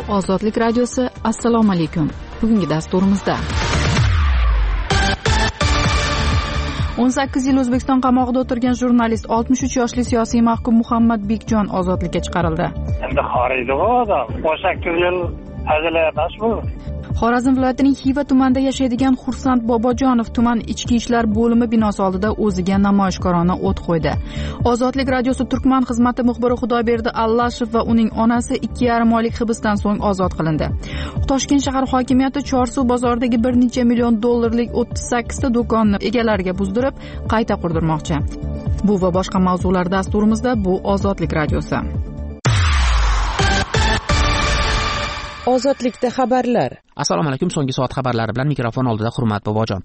Ozodlik radiosi. Assalomu alaykum. Bugungi dasturimizda 18 yil O'zbekiston qamoqida o'tirgan jurnalist 63 yoshli siyosiy mahkum Muhammad Bekjon ozodlikka chiqarildi. Endi xoriydi bu odam. 18 yil azal emas bu. Xorazm viloyatining Xiva tumanida yashaydigan Xursand Bobojonov tuman ichki ishlar bo'limi binosi oldida o'ziga namoyishkorona o't qo'ydi. Ozodlik radiosi Turkman xizmati muxbiri Xudoyberdi Allashev va uning onasi 2,5 oylik hibsdan so'ng ozod qilindi. Toshkent shahar hokimiyati Chorsuv bozoridagi bir necha million dollarlik 38 ta do'konni egalariga buzdirib, qayta qurdirmoqchi. Bu va boshqa mavzular dasturimizda. Bu Ozodlik radiosi. Ozodlikda xabarlar. Assalomu alaykum. So'nggi soat xabarlari bilan mikrofon oldida Hurmat Bobojon.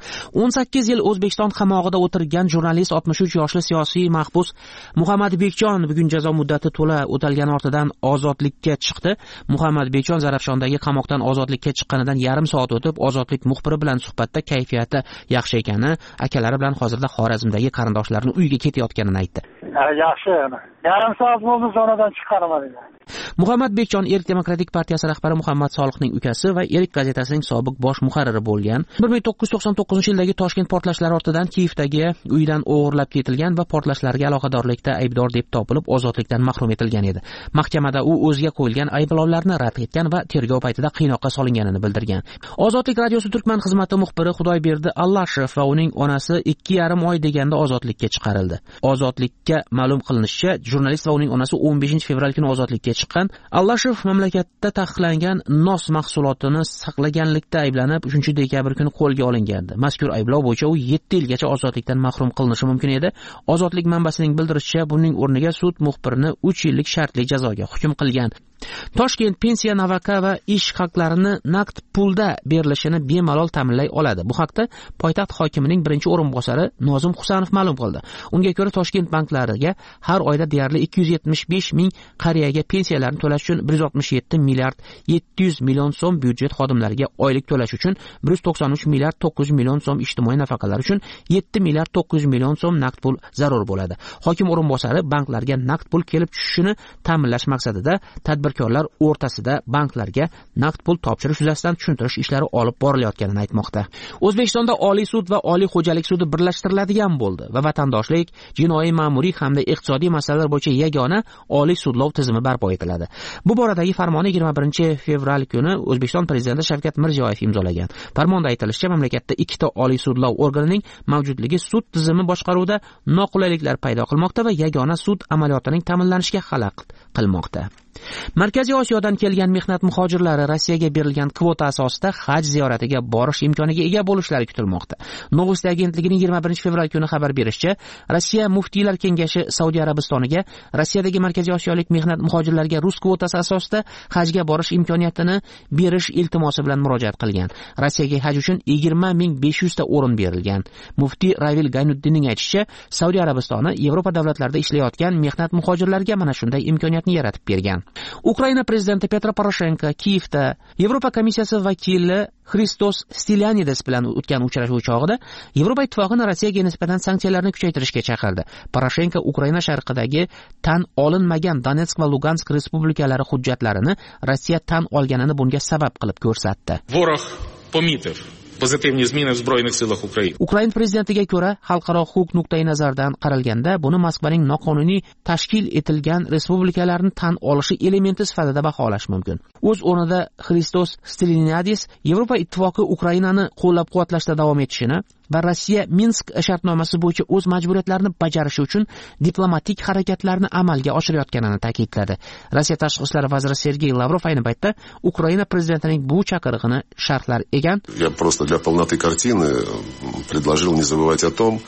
18 yil O'zbekiston qamoqida o'tirgan jurnalist 63 yoshli siyosiy mahbus Muhammad Bekjon bugun jazo muddati to'la o'talgani ortidan ozodlikka chiqdi. Muhammad Bekjon Zarafshondagi qamoqdan ozodlikka chiqqanidan yarim soat o'tib ozodlik muxbiri bilan suhbatda kayfiyati yaxshi ekani, akalari bilan hozirda Xorazmdagi qarindoshlarini uyiga ketayotganini aytdi. Yaxshi. Yarim soat bo'ldi zonadan chiqarmadi. Muhammad Bekjon Erk demokratik partiyasi rahbari Muhammad Solihning ukasi va Erk gazetasining sobiq bosh muharriri bo'lgan. 1999-yildagi Toshkent portlashlari ortidan Kiyevdagi uyidan o'g'irlab ketilgan va portlashlarga aloqadorlikda aybdor deb topilib ozodlikdan mahrum etilgan edi. Mahkamada u o'ziga qo'yilgan ayblovlarni rad etgan va tergov paytida qiynoqqa solinganini bildirgan. Ozodlik radiosi Turkman xizmati muxbiri Xudoyberdi Allashev va uning onasi 2,5 oy deganda ozodlikka chiqarildi. Ozodlikka ma'lum qilinishicha, jurnalist va uning onasi 15 fevral kuni ozodlikka chiqqan. Allashev mamlakatda taqiqlangan nos mahsulotini saqlaganlikda ayblanib 3-dekabr kuni qo'lga olingandi. Mazkur ayblov bo'yicha u 7 yilgacha ozodlikdan mahrum qilinishi mumkin edi. Ozodlik manbasining bildirishicha, buning o'rniga sud muxbirini 3 yillik shartli jazoga hukm qilgan. Toshkent pensiya, nafaqo va ish haqlarini naqd pulda berilishini bemalol ta'minlay oladi. Bu haqda poytaxt hokimining birinchi o'rinbosari Nozim Husanov ma'lum qildi. Unga ko'ra Toshkent banklariga har oyda deyarli 275 ming qariyaga pensiyalarni to'lash uchun 167 milliard 700 million so'm, byudjet xodimlariga oylik to'lash uchun 193 milliard 900 million so'm, ijtimoiy nafaqalar uchun 7 milliard 900 million so'm naqd pul zarur bo'ladi. Hokim o'rinbosari banklarga naqd pul kelib tushishini ta'minlash maqsadida tadbirkorlar o'rtasida banklarga naqd pul topshirish yuzasidan tushuntirish ishlari olib borilayotganini aytmoqda. O'zbekistonda Oliy sud va Oliy xo'jalik sudi birlashtiriladigan bo'ldi va vatandoshlik, jinoiy, ma'muriy hamda iqtisodiy masalalar bo'yicha yagona Oliy sudlov tizimi barpo etiladi. Bu boradagi farmonni 21 fevral kuni O'zbekiston prezidenti Shavkat Mirziyoyev imzolagan. Farmonda aytilishicha, mamlakatda 2 ta Oliy sudlov organining mavjudligi sud tizimi boshqaruvida noqulayliklar paydo qilmoqda va yagona sud amaliyotining ta'minlanishiga xalaqit qilmoqda. Markaziy Osiyodan kelgan mehnat muhojirlari Rossiyaga berilgan kvota asosida haj ziyoratiga borish imkoniga ega bo'lishlari kutilmoqda. Novosti agentligining 21 fevral kuni xabar berishicha, Rossiya muftiylar kengashi Saudiya Arabistoniga Rossiyadagi Markaziy Osiyolik mehnat muhojirlariga rus kvotasi asosida hajga borish imkoniyatini berish iltimosi bilan murojaat qilgan. Rossiyaga haj uchun 20,500 ta o'rin berilgan. Muftiy Ravil Gaynuddinning aytishicha, Saudiya Arabistoni Yevropa davlatlarida ishlayotgan mehnat muhojirlariga mana shunday imkoniyatni yaratib bergan. Ukraina prezidenti Petro Poroshenko Kiyevda Yevropa komissiyasi vakili Xristos Stylianides bilan o'tgan uchrashuv chog'ida Yevropa ittifoqini Rossiyaga nisbatan sanksiyalarni kuchaytirishga chaqirdi. Poroshenko Ukraina sharqidagi tan olinmagan Donetsk va Lugansk respublikalari hujjatlarini Rossiya tan olganini bunga sabab qilib ko'rsatdi. Vorog pomitov pozitivniy zmeni v Zbrojnych silах Ukraina. Ukraina prezidentiga ko'ra, xalqaro huquq nuqtai nazaridan qaralganda, buni Moskvaning noqonuniy tashkil etilgan respublikalarni tan olishi elementi sifatida baholash mumkin. O'z o'rnida Xristos Stylianides Yevropa ittifoqi Ukrainani qo'llab-quvvatlashda davom etishini va Rossiya Minsk shartnomasi bo'yicha o'z majburiyatlarini bajarishi uchun diplomatik harakatlarni amalga oshirayotganini ta'kidladi. Rossiya tashqi ishlar vaziri Sergey Lavrov ayni paytda Ukraina prezidentining bu chaqirig'ini sharhlar ekan. Я просто для полноты картины предложил не забывать о том,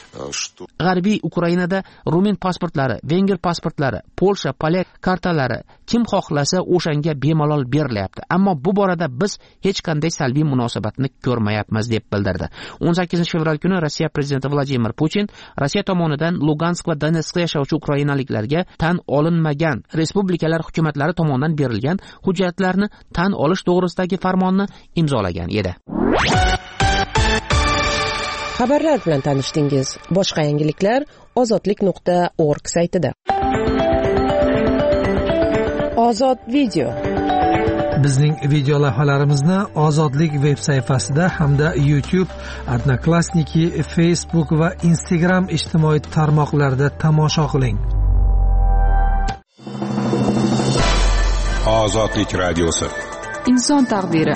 что G'arbiy Ukrainada rumen pasportlari, venger pasportlari, Polsha, polyak kartalari kim xohlasa o'shanga bemalol berilyapti. Ammo bu borada biz hech qanday salbiy munosabatni ko'rmayapmiz deb bildirdi. 18 fevral kuni Rossiya prezidenti Vladimir Putin Rossiya tomonidan Lugansk va Donetskda yashovchi ukrainaliklarga tan olinmagan respublikalar hukumatlari tomonidan berilgan hujjatlarni tan olish to'g'risidagi farmonni imzolagan edi. Xabarlar bilan tanishdingiz. Boshqa yangiliklar ozodlik.org saytida. Ozod video. Bizning video lavhalarimizni Ozodlik veb sayfasida hamda YouTube, Odnoklassniki, Facebook va Instagram ijtimoiy tarmoqlarida tomosha qiling. Ozodlik radiosi. Inson taqdiri.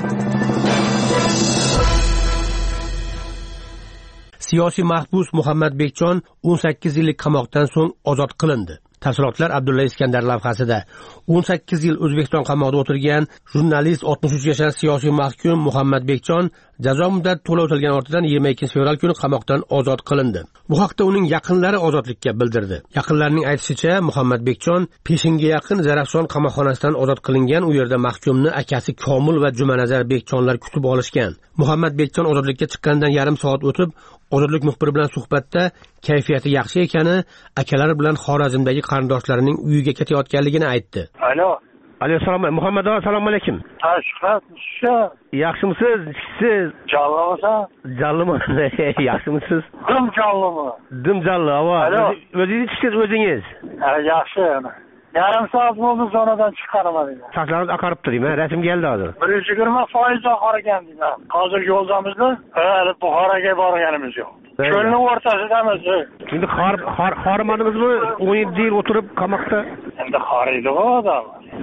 Siyosiy mahbus Muhammad Bekjon 18 yillik qamoqdan so'ng ozod qilindi. Tafsilotlar Abdulla Iskandar lavhasida. 18 yil O'zbekiston qamoqda o'tirgan jurnalist 63 yashar siyosiy mahkum Muhammad Bekjon jazo muddati to'la o'tilgan ortidan 22 fevral kuni qamoqdan ozod qilindi. Bu haqda uning yaqinlari ozodlikka bildirdi. Yaqinlarining aytishicha, Muhammad Bekjon peshinga yaqin Zarafshon qamoqxonasidan ozod qilingan. U yerda mahkumni akasi Komil va Jumanazar Bekjonlar kutib olishgan. Muhammad Bekjon ozodlikka chiqqandan yarim soat o'tib, ozodlik muxbiri bilan suhbatda kayfiyati yaxshi ekani, akalari bilan Xorazmdagi qarindoshlarining uyiga ketayotganligini aytdi. Alo. Assalomu alaykum. Muhammad assalomu alaykum. Shuhrat, Yaxshimisiz? Siz Jallimisan? Jallimi? Yaxshimisiz? Dim jallimi? Dim jalli, ava. O'zingiz chiqsiz o'zingiz. Yaxshi. Yarim soat bo'ldi zonadan chiqqanim. Sochlaringiz oqarib turibdi. Rasm keldi hozir. 120% oqargan deyman. Hozir yo'ldamizda hali Buxoroga borganimiz yo'q. Cho'lning o'rtasidamiz. Endi xorimadingizmi? 17 yil o'tirib qamoqda. Endi xoriydi odam.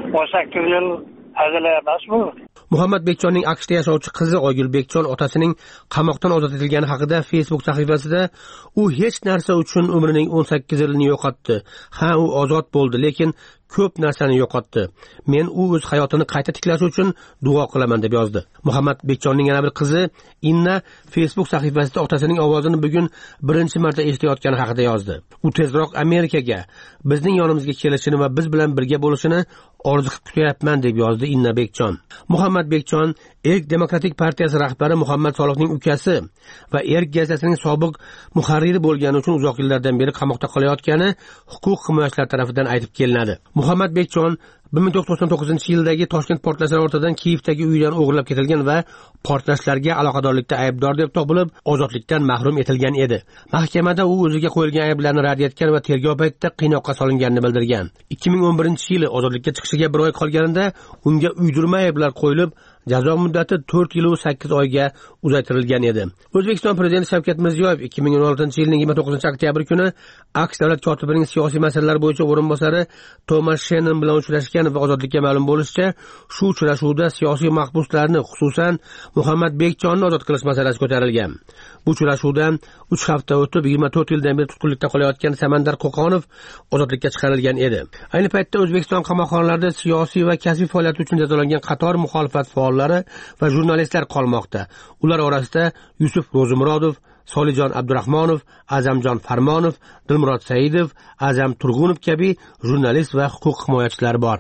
18 yil hazil emas bu. Muhammad Bekjonning AQShda yashovchi qizi Oygul Bekjon otasining qamoqdan ozod etilgani haqida Facebook sahifasida u hech narsa uchun umrining 18 yilini yo'qotdi. Ha, u ozod bo'ldi, lekin ko'p narsani yo'qotdi. Men u o'z hayotini qayta tiklashi uchun duo qilaman deb yozdi. Muhammad Bekjonning yana bir qizi Inna Facebook sahifasida otasining ovozini bugun birinchi marta eshitayotgani haqida yozdi. U tezroq Amerikaga, bizning yonimizga kelishini va biz bilan birga bo'lishini orzu qilib kutyapman deb yozdi Inna Bekjon. Muhammad Bekjon Erk Demokratik partiyasi rahbari Muhammad Solihning ukasi va Erk gazetasining sobiq muharriri bo'lgani uchun uzoq yillardan beri qamoqda qolayotgani huquq himoyachilar tomonidan aytib kelinadi. Muhammad Bekjon 1999-yildagi Toshkent portlashlari ortidan Kiyevdagi uyidan o'g'irlab ketilgan va portlashlarga aloqadorlikda aybdor deb topilib, ozodlikdan mahrum etilgan edi. Mahkamada u o'ziga qo'yilgan ayblarni rad etgan va tergov paytida qiynoqqa solinganini bildirgan. 2011-yili ozodlikka chiqishiga 1 oy qolganida unga uydirma ayblar qo'yilib, jazo muddati 4 yil va 8 oyga uzaytirilgan edi. O'zbekiston prezidenti Shavkat Mirziyoyev 2016-yilning 29-oktyabr kuni AQSh davlat kotibining siyosiy masalalar bo'yicha o'rinbosari Tomas Shennon bilan uchrashgan va ozodlikka ma'lum bo'lishicha, shu uchrashuvda siyosiy mahbuslarni, xususan Muhammad Bekjonni ozod qilish masalasi ko'tarilgan. Bu uchrashuvdan 3 hafta o'tib 24 yildan beri tutqunlikda qolayotgan Samandar Qo'qonov ozodlikka chiqarilgan edi. Ayni paytda O'zbekiston qamoqxonalarida siyosiy va kasbiy faoliyat uchun jazolangan qator muxolifat faollari va jurnalistlar qolmoqda. Ular orasida Yusuf Ro'zimurodov, Solijon Abdurahmonov, Azamjon Farmonov, Dilmurod Saidov, Azam Turg'unov kabi jurnalist va huquq himoyachilar bor.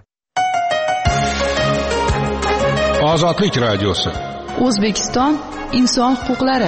Ozodlik radiosi. O'zbekiston inson huquqlari.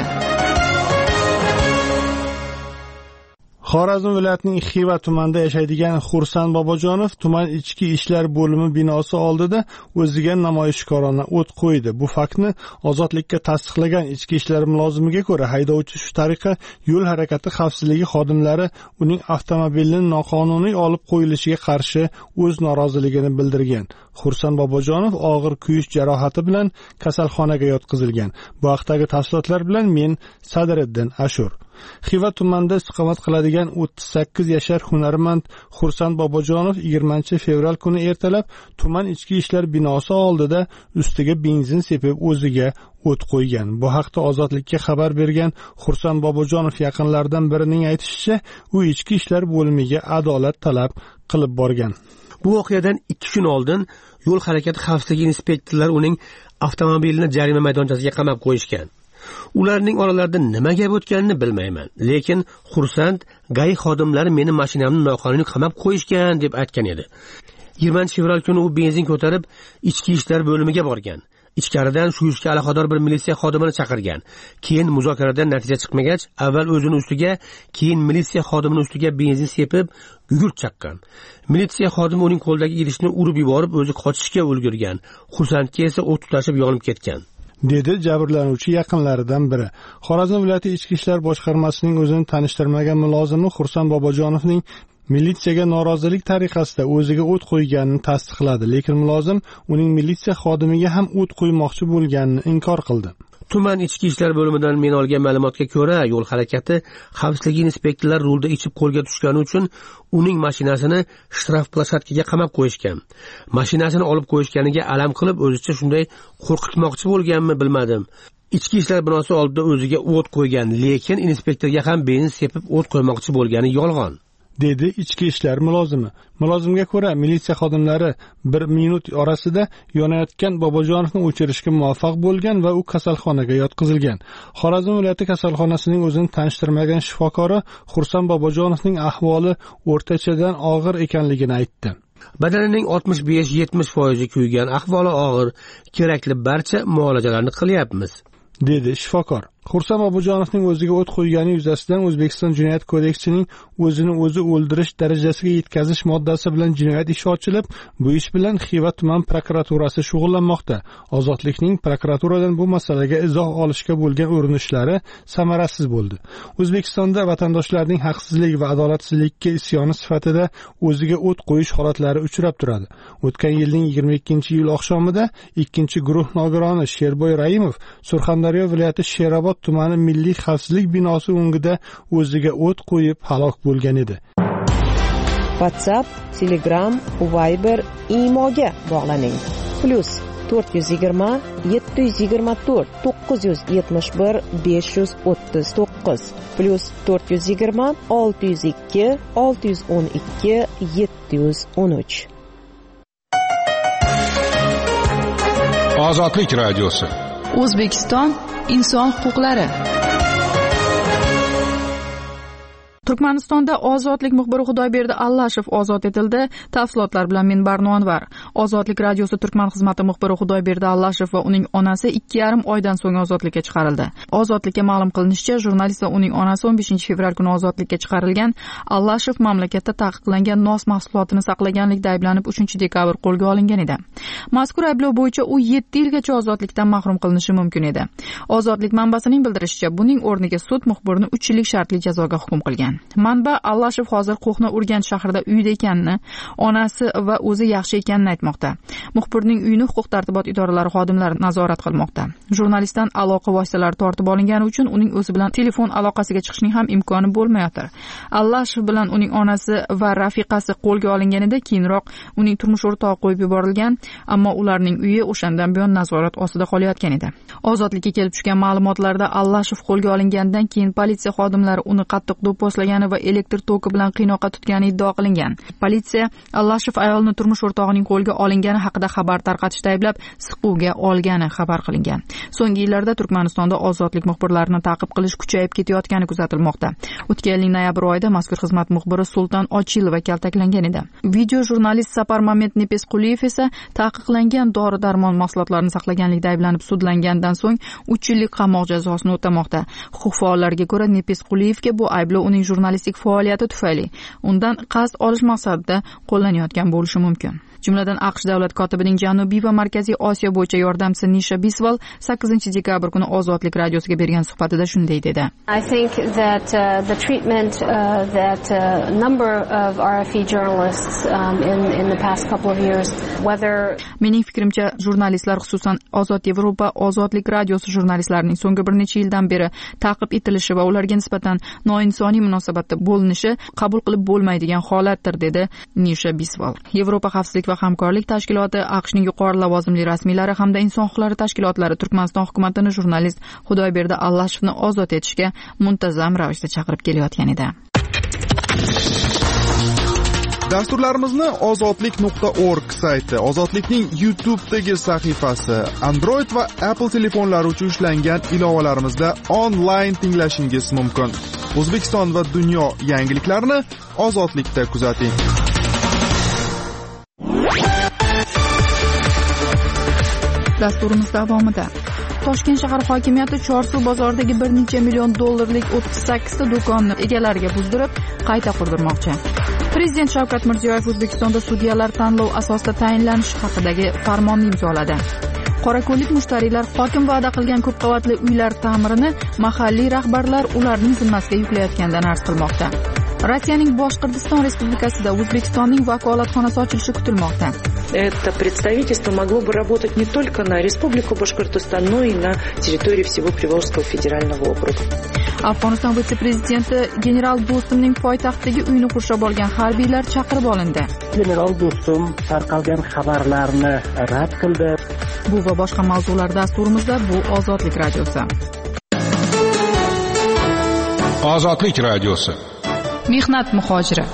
Xorazm viloyatining Xiva tumanida yashaydigan Xursand Bobojonov tuman ichki ishlar bo'limi binosi oldida o'ziga namoyishkorona o't qo'ydi. Bu faktni ozodlikka tasdiqlagan ichki ishlar mulozimiga ko'ra, haydovchi shu tariqa yo'l harakati xavfsizligi xodimlari uning avtomobilini noqonuniy olib qo'yilishiga qarshi o'z noroziligini bildirgan. Xursand Bobojonov og'ir kuyish jarohati bilan kasalxonaga yotqizilgan. Bu haqdagi tafsilotlar bilan men Sadriddin Ashur. Xiva tumanida istiqomat qiladigan 38 yashar hunarmand Xursand Bobojonov 20 fevral kuni ertalab tuman ichki ishlar binosi oldida ustiga benzin sepib o'ziga o't qo'ygan. Bu haqda Ozodlikka xabar bergan Xursand Bobojonov yaqinlaridan birining aytishicha, u ichki ishlar bo'limiga adolat talab qilib borgan. Bu voqeadan 2 kun oldin yo'l harakati xavfsizligi inspektorlari uning avtomobilini jarima maydonchasiga qamab qo'yishgan. Ularning oralarida nima gap o'tganini bilmayman, lekin Xursand GAI xodimlari meni mashinamni noqonuniy qamab qo'yishgan deb aytgan edi. 20 fevral kuni u benzin ko'tarib ichki ishlar bo'limiga borgan. Ichkaridan shu ishga aloqador bir militsiya xodimini chaqirgan. Keyin muzokaradan natija chiqmagach, avval o'zini ustiga, keyin militsiya xodimini ustiga benzin sepib, gugurt chaqqan. Militsiya xodimi uning qo'ldagi idishni urib yuborib, o'zi qochishga ulgurgan. Xursandga esa o't tutashib yonib ketgan. dedi jabrlanuvchi yaqinlaridan biri. Xorazm viloyati ichki ishlar boshqarmasining o'zini tanishtirmagan mulozimi Xursand Bobojonovning militsiyaga norozilik tariqasida o'ziga o't qo'yganini tasdiqladi, lekin mulozim uning militsiya xodimiga ham o't qo'ymoqchi bo'lganini inkor qildi. Tuman ichki ishlar bo'limidan men olgan ma'lumotga ko'ra, yo'l harakati xavfsizligi inspektorlar rulda ichib qo'lga tushgani uchun uning mashinasini shtraf plashadkaga qamab qo'yishgan. Mashinasini olib qo'yishganiga alam qilib, o'zicha shunday qo'rqitmoqchi bo'lganmi bilmadim. Ichki ishlar binosi oldida o'ziga o't qo'ygan, lekin inspektorga ham benzin sepib o't qo'ymoqchi bo'lgani yolg'on, dedi ichki ishlar mulozimi. Mulozimga ko'ra, militsiya xodimlari 1 minut orasida yonayotgan Bobojonovni o'chirishga muvaffaq bo'lgan va u kasalxonaga yotqizilgan. Xorazm viloyati kasalxonasining o'zini tanishtirmagan shifokori Xursand Bobojonovning ahvoli o'rtachadan og'ir ekanligini aytdi. Badanining 65-70% kuygan, ahvoli og'ir, kerakli barcha muolajalarni qilyapmiz, dedi shifokor. Xursand Bobojonovning o'ziga o't qo'ygani yuzasidan O'zbekiston Jinoyat kodeksining o'zini o'zi o'ldirish darajasiga yetkazish moddasi bilan jinoyat ishi ochilib, bu ish bilan Xiva tuman prokuraturasi shug'ullanmoqda. Ozodlikning prokuraturadan bu masalaga izoh olishga bo'lgan urinishlari samarasiz bo'ldi. O'zbekistonda vatandoshlarning haqsizlik va adolatsizlikka isyoni sifatida o'ziga o't qo'yish holatlari uchrab turadi. O'tgan yilning 22-iyul oqshomida 2-guruh nogironi Sherboy Raimov Surxondaryo viloyati Sherobod tumani milliy xavfsizlik binosi o'ngida o'ziga o't qo'yib halok bo'lgan edi. WhatsApp, Telegram, Viber, Imoga bog'laning. +420 724 971 539 +420 602 612 713. Ozodlik radiosi. O'zbekiston inson huquqlari. Turkmanistonda ozodlik muxbiri Xudoyberdi Allashev ozod etildi. Tafsilotlar bilan men Barno Anvar. Ozodlik radiosi Turkman xizmati muxbiri Xudoyberdi Allashev va uning onasi 2,5 oydan so'ng ozodlikka chiqarildi. Ozodlikka ma'lum qilinishicha, jurnalist va uning onasi 15-fevral kuni ozodlikka chiqarilgan. Allashev mamlakatda taqiqlangan nos mahsulotini saqlaganlikda ayblanib 3-dekabr qo'lga olingan edi. Mazkur ayblov bo'yicha u 7 yilgacha ozodlikdan mahrum qilinishi mumkin edi. Ozodlik manbasining bildirishicha, buning o'rniga sud muxbirni 3 yillik shartli jazoga hukm qilgan. Manba Allashev hozir Qo'hna Urganch shahrida uyda ekanini, onasi va o'zi yaxshi ekanini aytmoqda. Muxbirning uyini huquq-tartibot idoralari xodimlari nazorat qilmoqda. Jurnalistdan aloqa vositalari tortib olingani uchun uning o'zi bilan telefon aloqasiga chiqishning ham imkoni bo'lmayotir. Allashev bilan uning onasi va rafiqasi qo'lga olinganida keyinroq uning turmush o'rtog'i qo'yib yuborilgan, ammo ularning uyi o'shandan buyon nazorat ostida qolayotgan edi. Ozodlikka kelib tushgan ma'lumotlarda Allashev qo'lga olingandan keyin politsiya xodimlari uni qattiq do'pposlagani va elektr toki bilan qiynoqqa tutgani iddao qilingan. Politsiya Allashev ayolni turmush o'rtog'ining qo'lga olingani haqida xabar tarqatishda ayblab, siquvga olgani xabar qilingan. So'nggi yillarda Turkmanistonda ozodlik muxbirlarini ta'qib qilish kuchayib ketayotgani kuzatilmoqda. O'tgan yilning noyabr oyida mazkur xizmat muxbiri Sulton Ochilova kaltaklangan edi. Video jurnalist Sapar Mamet Nepesquliyev esa taqiqlangan dori-darmon mahsulotlarini saqlaganlikda ayblanib sudlangandan so'ng 3 yillik qamoq jazosini o'tamoqda. Huquq faollariga ko'ra, Nepesquliyevga bu ayblov uning jurnalistik faoliyati tufayli undan qasd olish maqsadida qo'llanayotgan bo'lishi mumkin. Jumladan AQSh davlat kotibining Janubiy va Markaziy Osiyo bo'yicha yordamchisi Nisha Bisval 8-dekabr kuni Ozodlik radiosiga bergan suhbatida shunday dedi. I think that the treatment that a number of RFE journalists in the past couple of years, whether mening fikrimcha, jurnalistlar, xususan Ozod Yevropa Ozodlik radiosi jurnalistlarining so'nggi bir necha yildan beri ta'qib etilishi va ularga nisbatan noinsoniy munosabatda bo'linishi qabul qilib bo'lmaydigan holatdir, dedi Nisha Bisval. Yevropa xavfsizlik va hamkorlik tashkiloti, AQShning yuqori lavozimli rasmiylari hamda inson huquqlari tashkilotlari Turkmaniston hukumatini jurnalist Xudoyberdi Allashevni ozod etishga muntazam ravishda chaqirib kelayotgan edi. Dasturlarimizni ozodlik.org sayti, Ozodlikning YouTube'dagi sahifasi, Android va Apple telefonlari uchun ishlangan ilovalarimizda onlayn tinglashingiz mumkin. O'zbekiston va dunyo yangiliklarini Ozodlikda kuzating. Dasturimiz davomida Toshkent shahar hokimiyati Chorsu bozoridagi 1 necha million dollarlik 38 ta do'konni egalariga buzdirib, qayta qurdirmoqchi. Prezident Shavkat Mirziyoyev O'zbekistonda sudyalar tanlov asosida tayinlanishi haqidagi farmonni imzoladi. Qorako'llik mushtariylar hokim va'da qilgan ko'p qavatli uylar ta'mirini mahalliy rahbarlar ularning zimmasiga yuklayotgandan arz qilmoqda. Rossiyaning Boshqirdiston Respublikasida O'zbekistonning vakolatxonasi ochilishi kutilmoqda. Это представительство могло бы работать не только на Республику Башкортостан, но и на территории всего Приволжского федерального округа. Afg'oniston vitse-prezidenti general Do'stumning poytaxtdagi uyini qurshab olgan harbiylar chaqirib olindi. General Do'stum tarqalgan xabarlarni rad qildi. Bu va boshqa mavzular dasturimizda bu Ozodlik radiosi. Ozodlik radiosi. Mehnat muhojiri.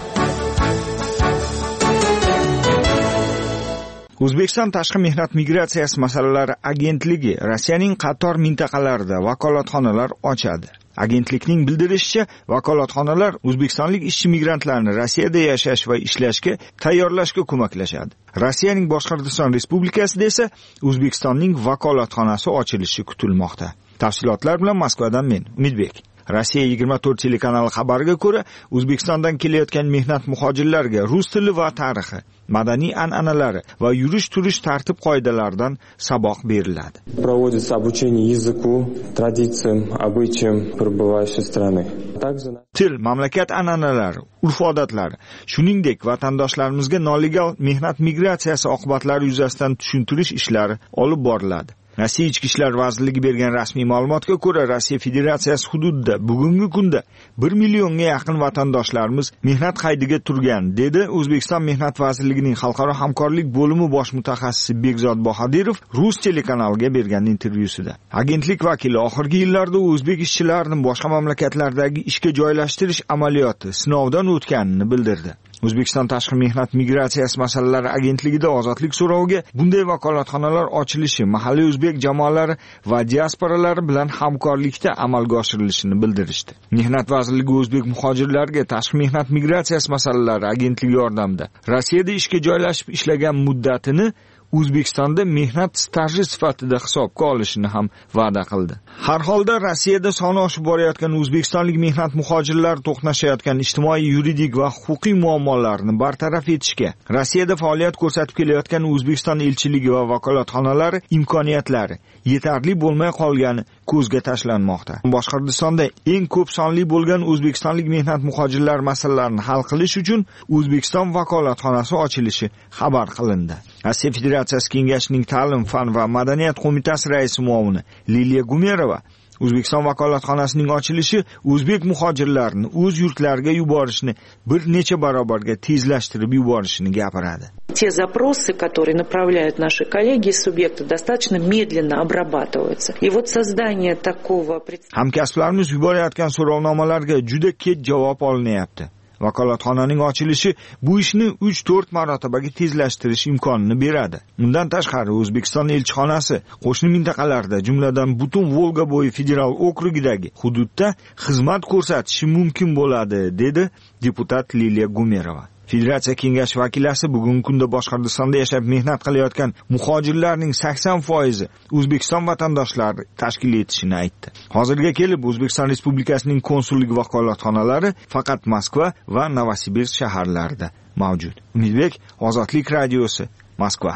O'zbekiston Tashqi mehnat migratsiyasi masalalari agentligi Rossiyaning qator mintaqalarida vakolatxonalar ochadi. Agentlikning bildirishicha, vakolatxonalar o'zbekistonlik ishchi migrantlarni Rossiyada yashash va ishlashga tayyorlashga ko'maklashadi. Rossiyaning Boshqirdiston Respublikasida esa O'zbekistonning vakolatxonasi ochilishi kutilmoqda. Tafsilotlar bilan Moskvadan men, Umidbek. Rossiya 24 telekanali xabariga ko'ra, O'zbekistondan kelayotgan mehnat muhojirlarga rus tili va tarixi, madaniy an'analari va yurish-turish tartib-qoidalaridan saboq beriladi. Проводится обучение языку, традициям, обычаям прибывающей страны. Til, mamlakat an'analari, urf-odatlari, shuningdek vatandoshlarimizga nolegal mehnat migratsiyasi oqibatlari yuzasidan tushuntirish ishlari olib boriladi. Rossiya Ichki ishlar vazirligi bergan rasmiy ma'lumotga ko'ra, Rossiya Federatsiyasi hududida bugungi kunda 1 millionga yaqin vatandoshlarimiz mehnat qaydiga turgan, dedi O'zbekiston Mehnat vazirligining xalqaro hamkorlik bo'limi bosh mutaxassisi Bekzod Bahodirov Rus telekanaliga bergan intervyusida. Agentlik vakili oxirgi yillarda o'zbek ishchilarini boshqa mamlakatlardagi ishga joylashtirish amaliyoti sinovdan o'tganini bildirdi. O'zbekiston Tashqi mehnat migratsiyasi masalalari agentligida ozodlik so'roviga bunday vakolatxonalar ochilishi mahalliy o'zbek jamoalari va diasporalari bilan hamkorlikda amalga oshirilishini bildirishdi. Mehnat vazirligi o'zbek muhojirlarga Tashqi mehnat migratsiyasi masalalari agentligi yordamida Rossiyada ishga joylashib ishlagan muddatini O'zbekistonda mehnat staji sifatida hisobga olishini ham va'da qildi. Har holda Rossiyada soni oshib borayotgan o'zbekistonlik mehnat muhojirlar to'qnashayotgan ijtimoiy, yuridik va huquqiy muammolarni bartaraf etishga Rossiyada faoliyat ko'rsatib kelayotgan O'zbekiston elchiligi va vakolatxonalari imkoniyatlari yetarli bo'lmay qolgani ko'zga tashlanmoqda. Boshqirdistonda eng ko'p sonli bo'lgan o'zbekistonlik mehnat muhojirlar masalalarini hal qilish uchun O'zbekiston vakolatxonasi ochilishi xabar qilindi. Rossiya Federatsiyasi Kengashining Ta'lim, fan va madaniyat qo'mitasi raisi muovini Liliya Gumerova O'zbekiston vakolatxonasining ochilishi o'zbek muhojirlarini o'z yurtlariga yuborishni bir necha barobarga tezlashtirib yuborishini gapiradi. Те запросы, которые направляют наши коллеги из субъекта, достаточно медленно обрабатываются. И вот создание такого... Hamkasblarimiz yuborayotgan so'rovnomalarga juda kech javob olinyapti. Vakolatxonaning ochilishi bu ishni 3-4 marotabaga tezlashtirish imkonini beradi. Undan tashqari O'zbekiston elchixonasi qo'shni mintaqalarda, jumladan butun Volga bo'yi federal okrugidagi hududda xizmat ko'rsatishi mumkin bo'ladi, dedi deputat Liliya Gumerova. Federatsiya kengashi vakilasi bugungi kunda Boshqirdistonda yashab mehnat qilayotgan muhojirlarning 80% O'zbekiston vatandoshlari tashkil etishini aytdi. Hozirga kelib O'zbekiston Respublikasining konsullik vakolatxonalari faqat Moskva va Novosibirsk shaharlarida mavjud. Umidbek, Ozodlik radiosi, Moskva.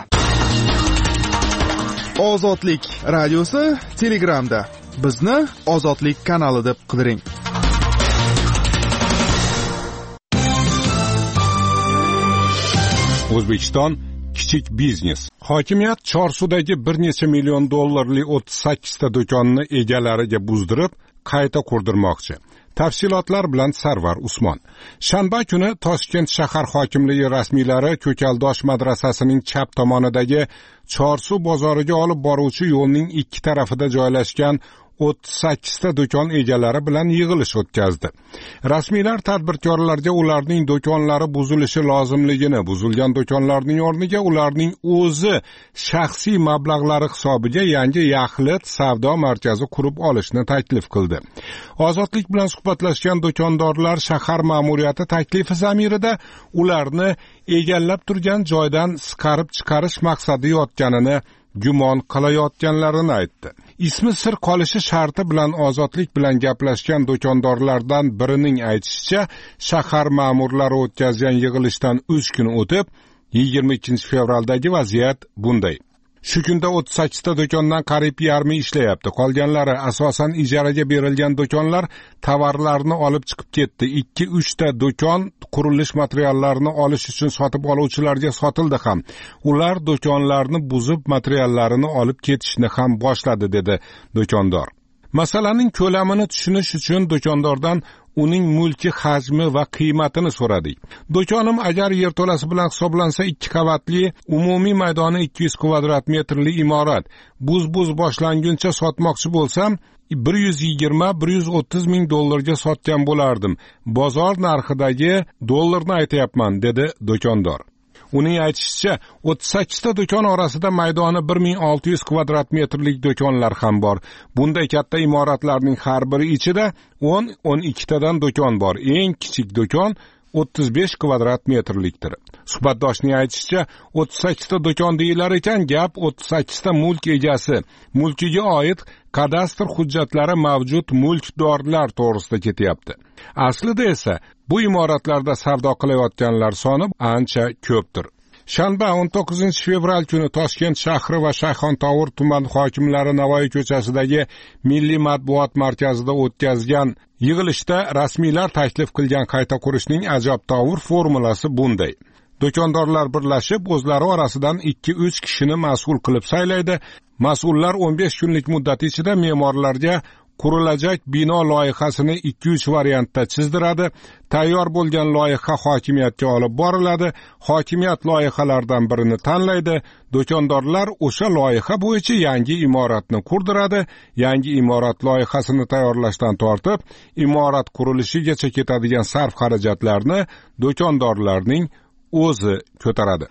Ozodlik radiosi Telegramda. Bizni Ozodlik kanali deb qidiring. O'zbekiston kichik biznes. Hokimiyat Chorsudagi bir necha million dollarlik 38 ta do'konni egalariga buzdirib, qayta qurdirmoqchi. Tafsilotlar bilan Sarvar Usmon. Shanba kuni Toshkent shahar hokimligi rasmiylari Ko'kaldosh madrasasining chap tomonidagi Chorsu bozoriga olib boruvchi yo'lning ikki tarafida joylashgan 38 ta do'kon egalari bilan yig'ilish o'tkazdi. Rasmiylar tadbirkorlarga ularning do'konlari buzilishi lozimligini, buzilgan do'konlarning o'rniga ularning o'zi shaxsiy mablag'lari hisobiga yangi yaxlit savdo markazi qurib olishni taklif qildi. Ozodlik bilan suhbatlashgan do'kondorlar shahar ma'muriyati taklifi zamirida ularni egallab turgan joydan siqarib chiqarish maqsadi yotganini gumon qilayotganlarini aytdi. Ismi sir qolishi sharti bilan Ozodlik bilan gaplashgan do'kondorlardan birining aytishicha, shahar ma'murlari o'tkazgan yig'ilishdan 3 kun o'tib, 22 fevraldagi vaziyat bunday. Shu kunda 38 ta do'kondan qariyb yarmi ishlayapti. Qolganlari asosan ijaraga berilgan do'konlar tovarlarni olib chiqib ketdi. 2-3 ta do'kon qurilish materiallarini olish uchun sotib oluvchilarga sotildi ham. Ular do'konlarni buzib materiallarini olib ketishni ham boshladi, dedi do'kondor. Masalaning ko'lamini tushunish uchun do'kondordan uning mulki hajmi va qiymatini so'radik. Do'konim agar yerto'lasi bilan hisoblansa 2 qavatli, umumiy maydoni 200 kvadrat metrli imorat. Buz boshlanguncha sotmoqchi bo'lsam 120-130 ming dollarga sotgan bo'lardim. Bozor narxidagi dollarni aytayapman, dedi do'kondor. Uning aytishicha, 38 ta do'kon orasida maydoni 1600 kvadrat metrlik do'konlar ham bor. Bunday katta imoratlarning har biri ichida 10-12 tadan do'kon bor. Eng kichik do'kon 35 kvadrat metrlikdir. Suhbatdoshning aytishicha, 38 ta do'kon deyilar ekan, gap 38 ta mulk egasi, mulkiga oid kadastr hujjatlari mavjud mulkdorlar to'g'risida ketyapti. Aslida esa bu imoratlarda savdo qilayotganlar soni ancha ko'pdir. Shanba 19 fevral kuni Toshkent shahri va Shayxontohur tuman hokimlari Navoiy ko'chasidagi Milliy matbuot markazida o'tkazgan yig'ilishda rasmiylar taklif qilgan qayta qurishning ajabtovur formulasi bunday. Do'kondorlar birlashib o'zlari orasidan 2-3 kishini mas'ul qilib saylaydi. Mas'ullar 15 kunlik muddat ichida me'morlarga qurilajak bino loyihasini 2-3 variantda chizdiradi. Tayyor bo'lgan loyiha hokimiyatga olib boriladi. Hokimiyat loyihalardan birini tanlaydi. Do'kondorlar o'sha loyiha bo'yicha yangi imoratni qurdiradi. Yangi imorat loyihasini tayyorlashdan tortib, imorat qurilishigacha ketadigan sarf xarajatlarni do'kondorlarning o'zi ko'taradi.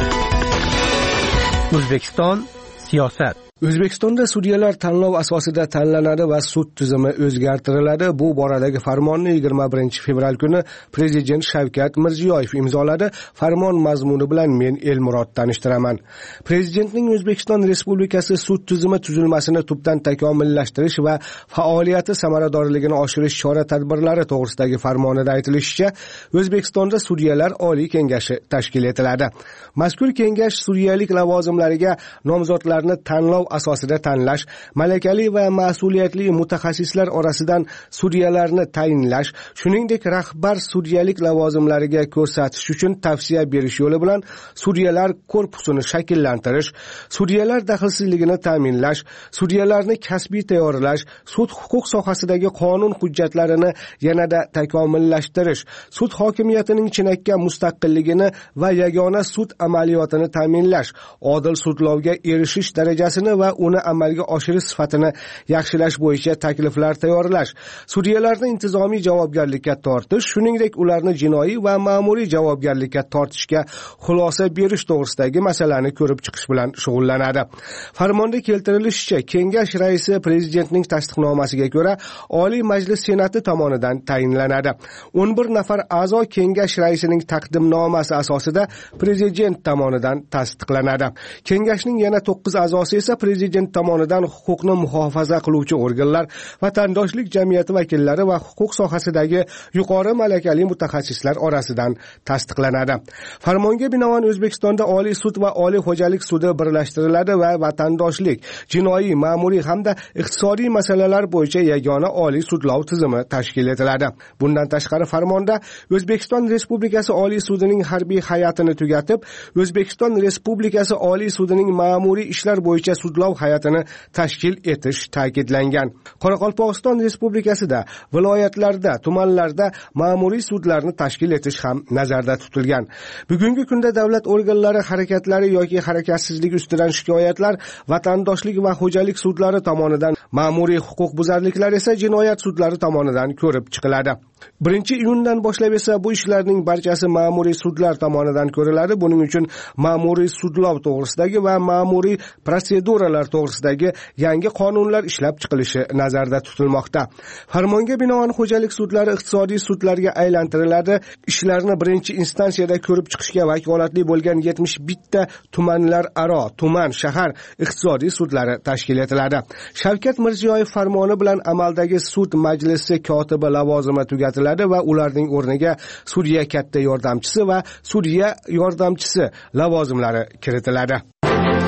O'zbekiston siyosat. O'zbekistonda sudyalar tanlov asosida tanlanadi va sud tizimi o'zgartiriladi. Bu boradagi farmonni 21 fevral kuni Prezident Shavkat Mirziyoyev imzoladi. Farmon mazmuni bilan men Elmurod tanishtiraman. Prezidentning O'zbekiston Respublikasi sud tizimi tuzilmasini tubdan takomillashtirish va faoliyati samaradorligini oshirish chora-tadbirlari to'g'risidagi farmonida aytilishicha, O'zbekistonda sudyalar Oliy kengashi tashkil etiladi. Mazkur kengash sudyalik lavozimlariga nomzodlarni tanlov asosida tanlash, malakali va mas'uliyatli mutaxassislar orasidan sudyalarni tayinlash, shuningdek rahbar sudyalik lavozimlariga ko'rsatish uchun tavsiya berish yo'li bilan sudyalar korpusini shakllantirish, sudyalar daxlsizligini ta'minlash, sudyalarni kasbiy tayyorlash, sud huquq sohasidagi qonun hujjatlarini yanada takomillashtirish, sud hokimiyatining chinakka mustaqilligini va yagona sud amaliyotini ta'minlash, odil sudlovga erishish darajasini va uni amalga oshirish sifatini yaxshilash bo'yicha takliflar tayyorlash, sudyalarni intizomiy javobgarlikka tortish, shuningdek ularni jinoiy va ma'muriy javobgarlikka tortishga xulosa berish to'g'risidagi masalani ko'rib chiqish bilan shug'ullanadi. Farmonda keltirilishicha, kengash raisi prezidentning tasdiqnomasiga ko'ra Oliy Majlis Senati tomonidan tayinlanadi. 11 nafar a'zo kengash raisining taqdimnomasi asosida prezident tomonidan tasdiqlanadi. Kengashning yana 9 a'zosi esa prezident tomonidan huquqni muhofaza qiluvchi organlar, vatandoshlik jamiyati vakillari va huquq sohasidagi yuqori malakali mutaxassislar orasidan tasdiqlanadi. Farmonga binoan O'zbekistonda Oliy sud va Oliy xo'jalik sudi birlashtiriladi va vatandoshlik, jinoiy, ma'muriy hamda iqtisodiy masalalar bo'yicha yagona Oliy sudlov tizimi tashkil etiladi. Bundan tashqari farmonda O'zbekiston Respublikasi Oliy sudining harbiy hay'atini tugatib, O'zbekiston Respublikasi Oliy sudining ma'muriy ishlar bo'yicha sudlov hay'atini tashkil etish ta'kidlangan. Qoraqalpog'iston Respublikasida viloyatlarda, tumanlarda ma'muriy sudlarni tashkil etish ham nazarda tutilgan. Bugungi kunda davlat organlari harakatlari yoki harakatsizlik ustidan shikoyatlar vatandoshlik va xo'jalik sudlari tomonidan, ma'muriy huquq buzarliklar esa jinoyat sudlari tomonidan ko'rib chiqiladi. 1-iyundan boshlab esa bu ishlarning barchasi ma'muriy sudlar tomonidan ko'riladi. Buning uchun ma'muriy sudlov to'g'risidagi va ma'muriy proseduralar to'g'risidagi yangi qonunlar ishlab chiqilishi nazarda tutilmoqda. Farmonga binoan xo'jalik sudlari iqtisodiy sudlarga aylantiriladi. Ishlarni birinchi instansiyada ko'rib chiqishga vakolatli bo'lgan 71 ta tumanlar aro, tuman, shahar iqtisodiy sudlari tashkil etiladi. Shavkat Mirziyoyev farmoni bilan amaldagi sud majlisi kotibi lavozimi tugatiladi va ularning o'rniga sudya katta yordamchisi va sudya yordamchisi lavozimlari kiritiladi.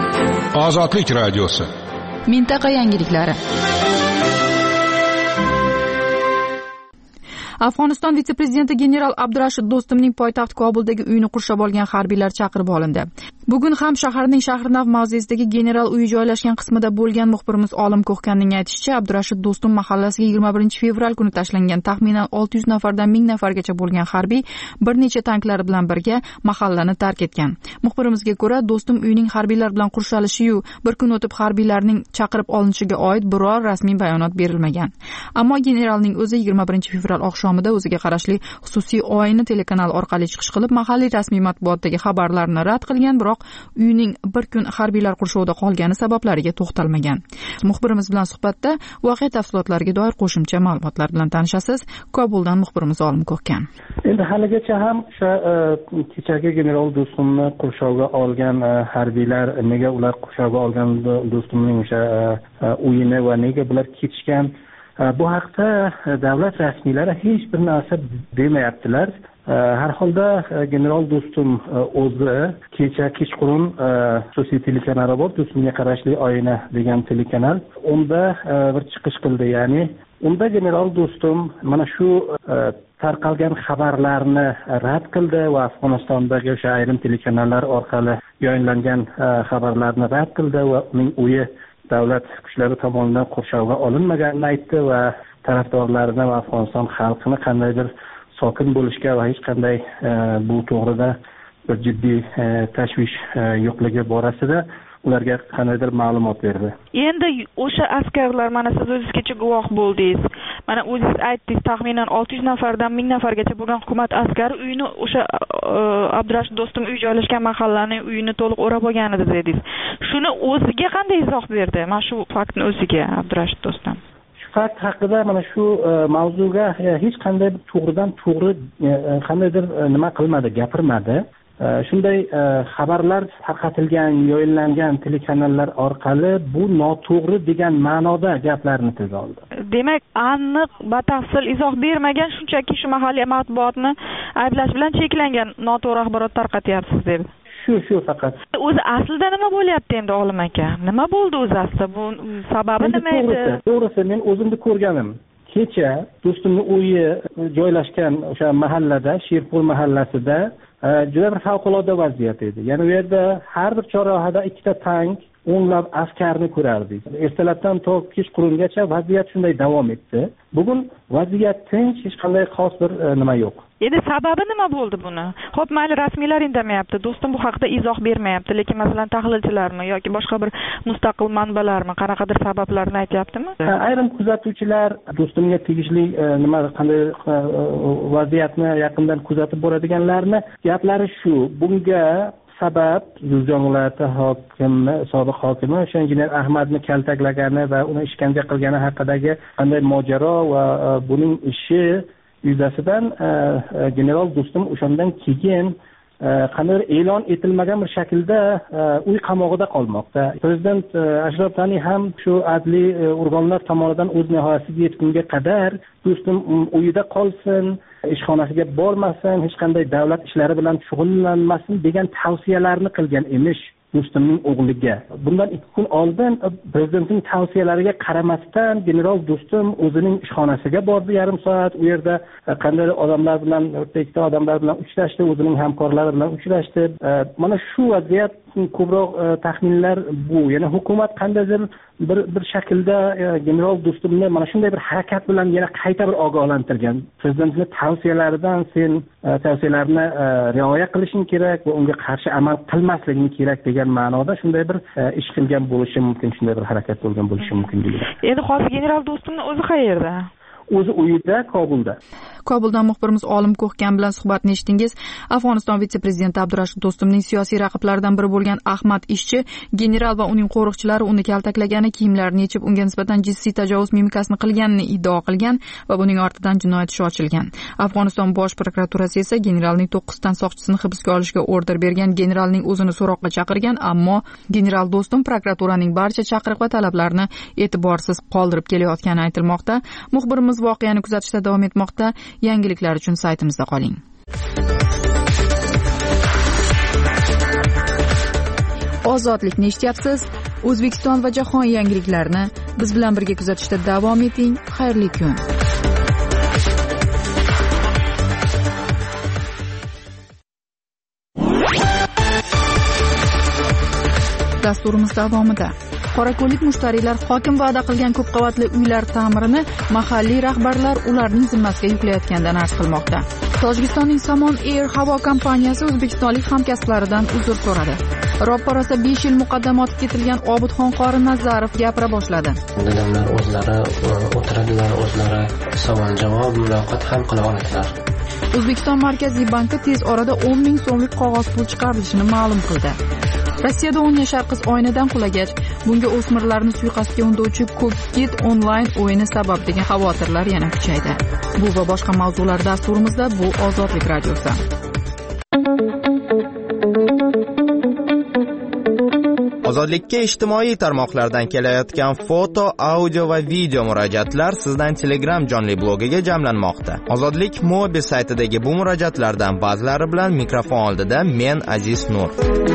Ozodlik radiosi. Mintaqa yangiliklari. Afg'oniston vitse-prezidenti general Abdurashid Do'stumning poytaxt Kobuldagi uyini qurshab olgan harbiylar chaqirib olindi. Bugun ham shaharning Shahrinav mavzesidagi general uyi joylashgan qismida bo'lgan muxbirimiz Olim Ko'hkanning aytishicha, Abdurashid Do'stum mahallasiga 21-fevral kuni tashlangan taxminan 600 nafardan 1000 nafargacha bo'lgan harbiy bir necha tanklar bilan birga mahallani tark etgan. Muxbirimizga ko'ra, Do'stum uyining harbiylar bilan qurshalishiyu bir kun o'tib harbiylarning chaqirib olinishiga oid biror rasmiy bayonot berilmagan. Ammo generalning o'zi 21-fevral oqshomida o'ziga qarashli xususiy oyna telekanal orqali chiqish qilib, mahalliy rasmiy matbuotdagi xabarlarni rad qilgan, biroq uyning bir kun harbiylar qurshovida qolgani sabablariga to'xtalmagan. Muxbirimiz bilan suhbatda voqea tafsilotlariga doir qo'shimcha ma'lumotlar bilan tanishasiz. Kobuldan muxbirimiz Olim Ko'hkan. Endi haligacha ham o'sha kechagi general Do'stumni qurshovga olgan harbiylar nega ular qurshovga olgan Do'stumning o'sha uyini va nega bular ketishgan, bu haqda davlat rasmiylari hech bir narsa demayaptilar. Har holda general Do'stum o'zi kechqurun xususiy telekanali bor, Do'stumga qarashli oyna degan telekanal, unda bir chiqish qildi. Ya'ni unda general Do'stum mana shu tarqalgan xabarlarni rad qildi va Afg'onistondagi o'sha ayrim telekanallar orqali yoyinlangan xabarlarni rad qildi va uning uyi davlat kuchlari tomonidan qurshovga olinmaganini aytdi va tarafdorlarini va Afg'oniston xalqini qandaydir sokin bo'lishga va hech qanday bu to'g'rida bir jiddiy tashvish yo'qligi borasida ularga qandaydir ma'lumot berdi. Endi o'sha askarlar, mana siz o'zingizgacha guvoh bo'ldingiz. Mana o'zingiz aytdingiz, taxminan 600 nafardan 1000 nafargacha bo'lgan hukumat askari uyini, o'sha Abdurashid Do'stum uy joylashgan mahallaning uyini to'liq o'rab olgan edi dedingiz. Shuni o'ziga qanday izoh berdi? Mana shu faktni o'ziga Abdurashid Do'stum. Fakt haqida mana shu mavzuga hech qanday to'g'ridan to'g'ri qandaydir nima qilmadi, gapirmadi. Shunday xabarlar tarqatilgan, yoyinlangan telekanallar orqali bu noto'g'ri degan ma'noda gaplarni tilga oldi. Demak, aniq batafsil izoh bermagan, shunchaki shu mahalliy matbuotni ayblash bilan cheklangan noto'g'ri axborot tarqatyapsiz dedi. Shu faqat. O'zi aslida nima bo'lyapti endi Olim aka? Nima bo'ldi o'zi aslida? Bu sababi nima edi? To'g'risi, men o'zimni ko'rganim. Kecha Do'stumning uyi joylashgan o'sha mahallada, Sherpur mahallasida juda bir favqulodda vaziyat edi. Ya'ni u yerda har bir chorrahada ikkita tank, o'nlab askarni ko'rardik. Ertalabdan to kechqurungacha vaziyat shunday davom etdi. Bugun vaziyat tinch, hech qanday xos bir nima yo'q. Endi sababi nima bo'ldi buni? Xo'p, mayli rasmiylar indamayapti, Do'stum bu haqda izoh bermayapti, lekin masalan tahlilchilarmi yoki boshqa bir mustaqil manbalarmi qanaqadir sabablarni aytyaptimi? Ayrim kuzatuvchilar Do'stumga tegishli nima qanday vaziyatni yaqindan kuzatib boradiganlarni gaplari shu. Bunga sabab Guljon viloyati hokimi, sobiq hokimi o'sha injener Ahmadni kaltaklagani va uni ishkanja qilgani haqidagi qanday mojaro va buning ishi yuzasidan general Do'stum o'shandan keyin qanday e'lon etilmagan bir shaklda uy qamog'ida qolmoqda. Prezident Ashraf G'ani ham shu adliy organlar tomonidan o'z nihoyasiga yetgunga qadar Do'stum uyida qolsin, ishxonasiga bormasin, hech qanday davlat ishlari bilan shug'ullanmasin degan tavsiyalarni qilgan emish Do'stumning o'g'liga. Bundan 2 kun oldin prezidentning tavsiyalariga qaramasdan general Do'stum o'zining ishxonasiga bordi, yarim soat u yerda qanday odamlar bilan, o'rtakda odamlar bilan uchrashdi, o'zining hamkorlari bilan uchrashdi. Mana shu vaziyat ko'proq taxminlar bu. Ya'ni hukumat qandaydir bir shaklda general Do'stumni mana shunday bir harakat bilan yana qayta bir ogohlantirgan. Prezidentning tavsiyalaridan sen tavsiyalarini rioya qilishing kerak va unga qarshi amal qilmasliging kerak degan ma'noda shunday bir ish qilgan bo'lishi mumkin, shunday bir harakat bo'lgan bo'lishi mumkin deydi. Endi hozir general Do'stumning o'zi qayerda? O'zi uyida, Kobulda. Kobuldan muxbirimiz Olim Ko'hkan bilan suhbatni eshitdingiz. Afg'oniston vitse-prezidenti Abdurashid Do'stumning siyosiy raqiblaridan biri bo'lgan Ahmad Ishchi general va uning qo'riqchilari uni kaltaklagani, kiyimlarini yechib unga nisbatan jinsiy tajovuz mimikasini qilganini iddao qilgan va buning ortidan jinoyat ishi ochilgan. Afg'oniston bosh prokuraturasi esa generalning 9 tan soqchisini hibsga olishga order bergan, generalning o'zini so'roqqa chaqirgan, ammo general Do'stum prokuraturaning barcha chaqiriq va talablarini e'tiborsiz qoldirib kelayotgani aytilmoqda. Muxbirimiz voqeani kuzatishda davom etmoqda. Yangiliklar uchun saytimizda qoling. ozodlikni eshityapsiz. O'zbekiston va jahon yangiliklarini biz bilan birga kuzatishda davom eting. Xayrli kun. Dasturimiz davomida qorako'llik mushtariylar hokim va'da qilgan ko'p qavatli uylar ta'mirini mahalliy rahbarlar ularning zimmasiga yuklayotganidan arz qilmoqda. Tojikistonning Samon Air havo kompaniyasi o'zbekistonlik hamkasblaridan uzr so'radi. Ro'paraso 5 yil muqaddam otib ketilgan Obidxon qori Nazarov gapira boshladi. Dadamlar o'zlari o'tiradilar, o'zlari savol-javob muloqot ham qila oladilar. O'zbekiston Markaziy banki tez orada 10 ming so'mlik qog'oz pul chiqarilishini ma'lum qildi. Rossiyada 10 yashar qiz oynadan qulagach, bunga o'smirlarni suiqasdga undovchi Cuphead onlayn o'yini sabab degan xavotirlar yana kuchaydi. Bu va boshqa mavzular dasturimizda. Bu Ozodlik radiosi. Ozodlikka ijtimoiy tarmoqlardan kelayotgan foto, audio va video murojaatlar sizdan Telegram jonli blogiga jamlanmoqda. Ozodlik Mobi saytidagi bu murojaatlardan ba'zilari bilan mikrofon oldida men Aziz Nur.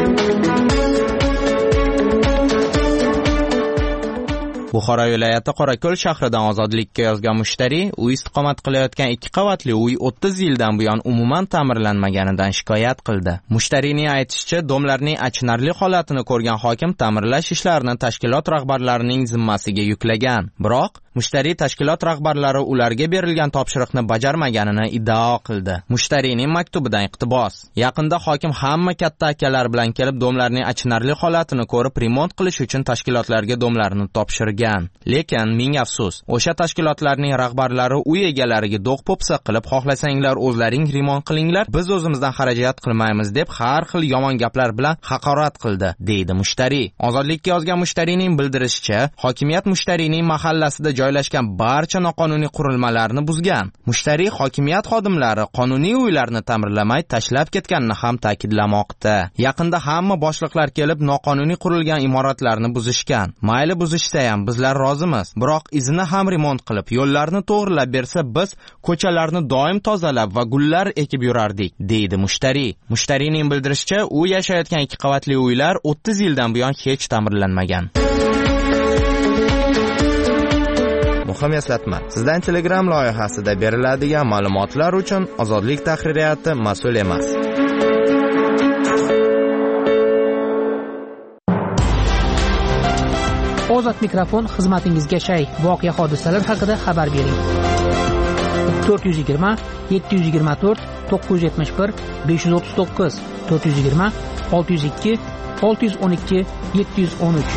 Buxoro viloyati Qorako'l shahridan Ozodlikka yozgan mushtari u istiqomat qilayotgan 2 qavatli uy 30 yildan buyon umuman ta'mirlanmaganidan shikoyat qildi. Mushtarining aytishicha, domlarning achinarli holatini ko'rgan hokim ta'mirlash ishlarini tashkilot rahbarlarining zimmasiga yuklagan. Biroq mushtari tashkilot rahbarlari ularga berilgan topshiriqni bajarmaganini iddao qildi. Mushtarining maktubidan iqtibos. Yaqinda hokim hamma katta akalar bilan kelib domlarning achinarli holatini ko'rib remont qilish uchun tashkilotlarga domlarini topshirgan. Lekin ming afsus, o'sha tashkilotlarning rahbarlari uy egalariga do'q-po'pisa qilib, xohlasanglar o'zlaring remont qilinglar, biz o'zimizdan xarajat qilmaymiz deb har xil yomon gaplar bilan haqorat qildi, deydi mushtari. Ozodlikka yozgan mushtarining bildirishicha, hokimiyat mushtarining mahallasida joylashgan barcha noqonuniy qurilmalarni buzgan. Mushtari hokimiyat xodimlari qonuniy uylarni ta'mirlamay tashlab ketganini ham ta'kidlamoqda. Yaqinda hamma boshliqlar kelib noqonuniy qurilgan imoratlarni buzishgan. Mayli buzishsa ham bizlar rozimiz. Biroq izini ham remont qilib, yo'llarni to'g'rilab bersa biz ko'chalarni doim tozalab va gullar ekib yurardik, deydi mushtari. Mushtarining bildirishicha, u yashayotgan 2 qavatli uylar 30 yildan buyon hech ta'mirlanmagan. Muhim eslatma. Sizdan Telegram loyihasida beriladigan ma'lumotlar uchun Ozodlik tahririyati mas'ul emas. Ozod mikrofon xizmatingizga shay. Voqea hodisalar haqida xabar bering. 420 724 971 539 420 602 612 713.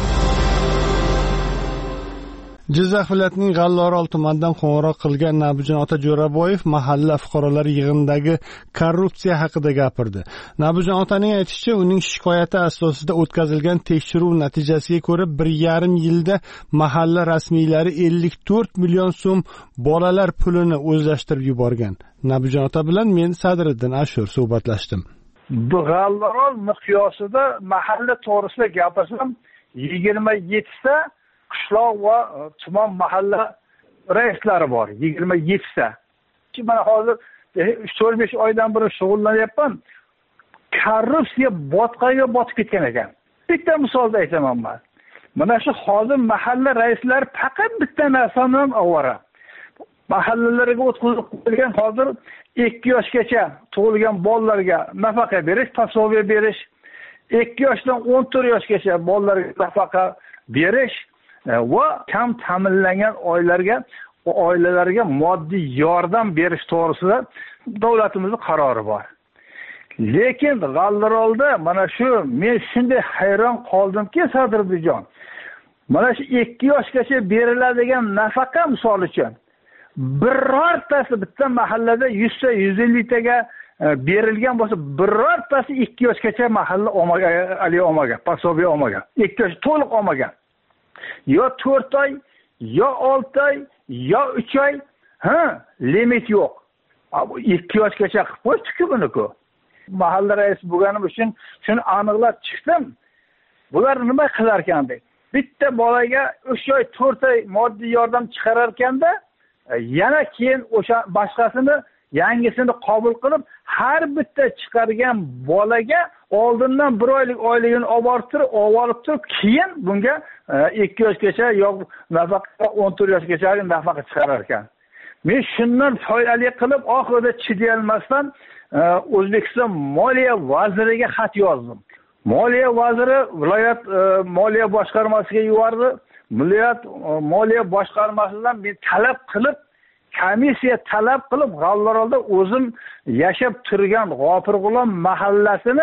Jizzax viloyatining G'allaorol tumanidan qo'ng'iroq qilgan Nabijon ota Jo'raboyev mahalla fuqarolari yig'inidagi korrupsiya haqida gapirdi. Nabijon otaning aytishicha, uning shikoyati asosida o'tkazilgan tekshiruv natijasiga ko'ra 1,5 yilda mahalla rasmiylari 54 million so'm bolalar pulini o'zlashtirib yuborgan. Nabijon ota bilan men Sadriddin Ashur suhbatlashdim. Bu G'allaorol miqyosida mahalla to'g'risida gapirsam 27 ta qishloq va tuman mahalla raislari bor, 27 ta. Men hozir 4-5 oydan beri shug'ullanyapman. Korrupsiya botqaga botib ketgan ekan. Bitta misolda aytaman men. Mana shu hozir mahalla raislari faqat bitta narsadan ovora. Mahallalarga o'tkazib qo'yilgan hozir 2 yoshgacha tug'ilgan bolalarga nafaqa berish, tasavvur berish, 2 yoshdan 14 yoshgacha bolalarga nafaqa berish va kam ta'minlangan oilalarga moddiy yordam berish to'g'risida davlatimizning qarori bor. Lekin G'allaorolda mana shu men shunday hayron qoldimki, Sadriddin, mana shu 2 yoshgacha beriladigan nafaqa misol uchun birortasi bitta mahallada 100 ta 150 taga berilgan bo'lsa, birortasi 2 yoshgacha mahalla olmagan, pasobiy olmagan, 2 yosh to'liq olmagan. Yo 4 oy, yo 6 oy, yo 3 oy, limit yo'q. 2 yoshgacha qilib qo'ydi-ku buni-ku. Mahalla raisi bo'lganim uchun shuni aniqlab chiqdim. Bular nima qilar ekan deb. Bitta bolaga 3 oy, 4 oy moddiy yordam chiqarar ekanda, yana keyin o'sha boshqasini yangisini qabul qilib, har bitta chiqargan bolaga oldindan 1 oylik oyligini olib turib, keyin bunga 2 yoshgacha yoki nafaqa 14 yoshgacha nafaqa chiqarar ekan. Men shundan foydali qilib, oxirida chiday olmasdan O'zbekiston Moliya vaziriga xat yozdim. Moliya vaziri viloyat moliya boshqarmasiga yubordi. Viloyat moliya boshqarmasidan men talab qilib, komissiya talab qilib, G'allarolda o'zim yashab turgan G'ofirg'ulom mahallasini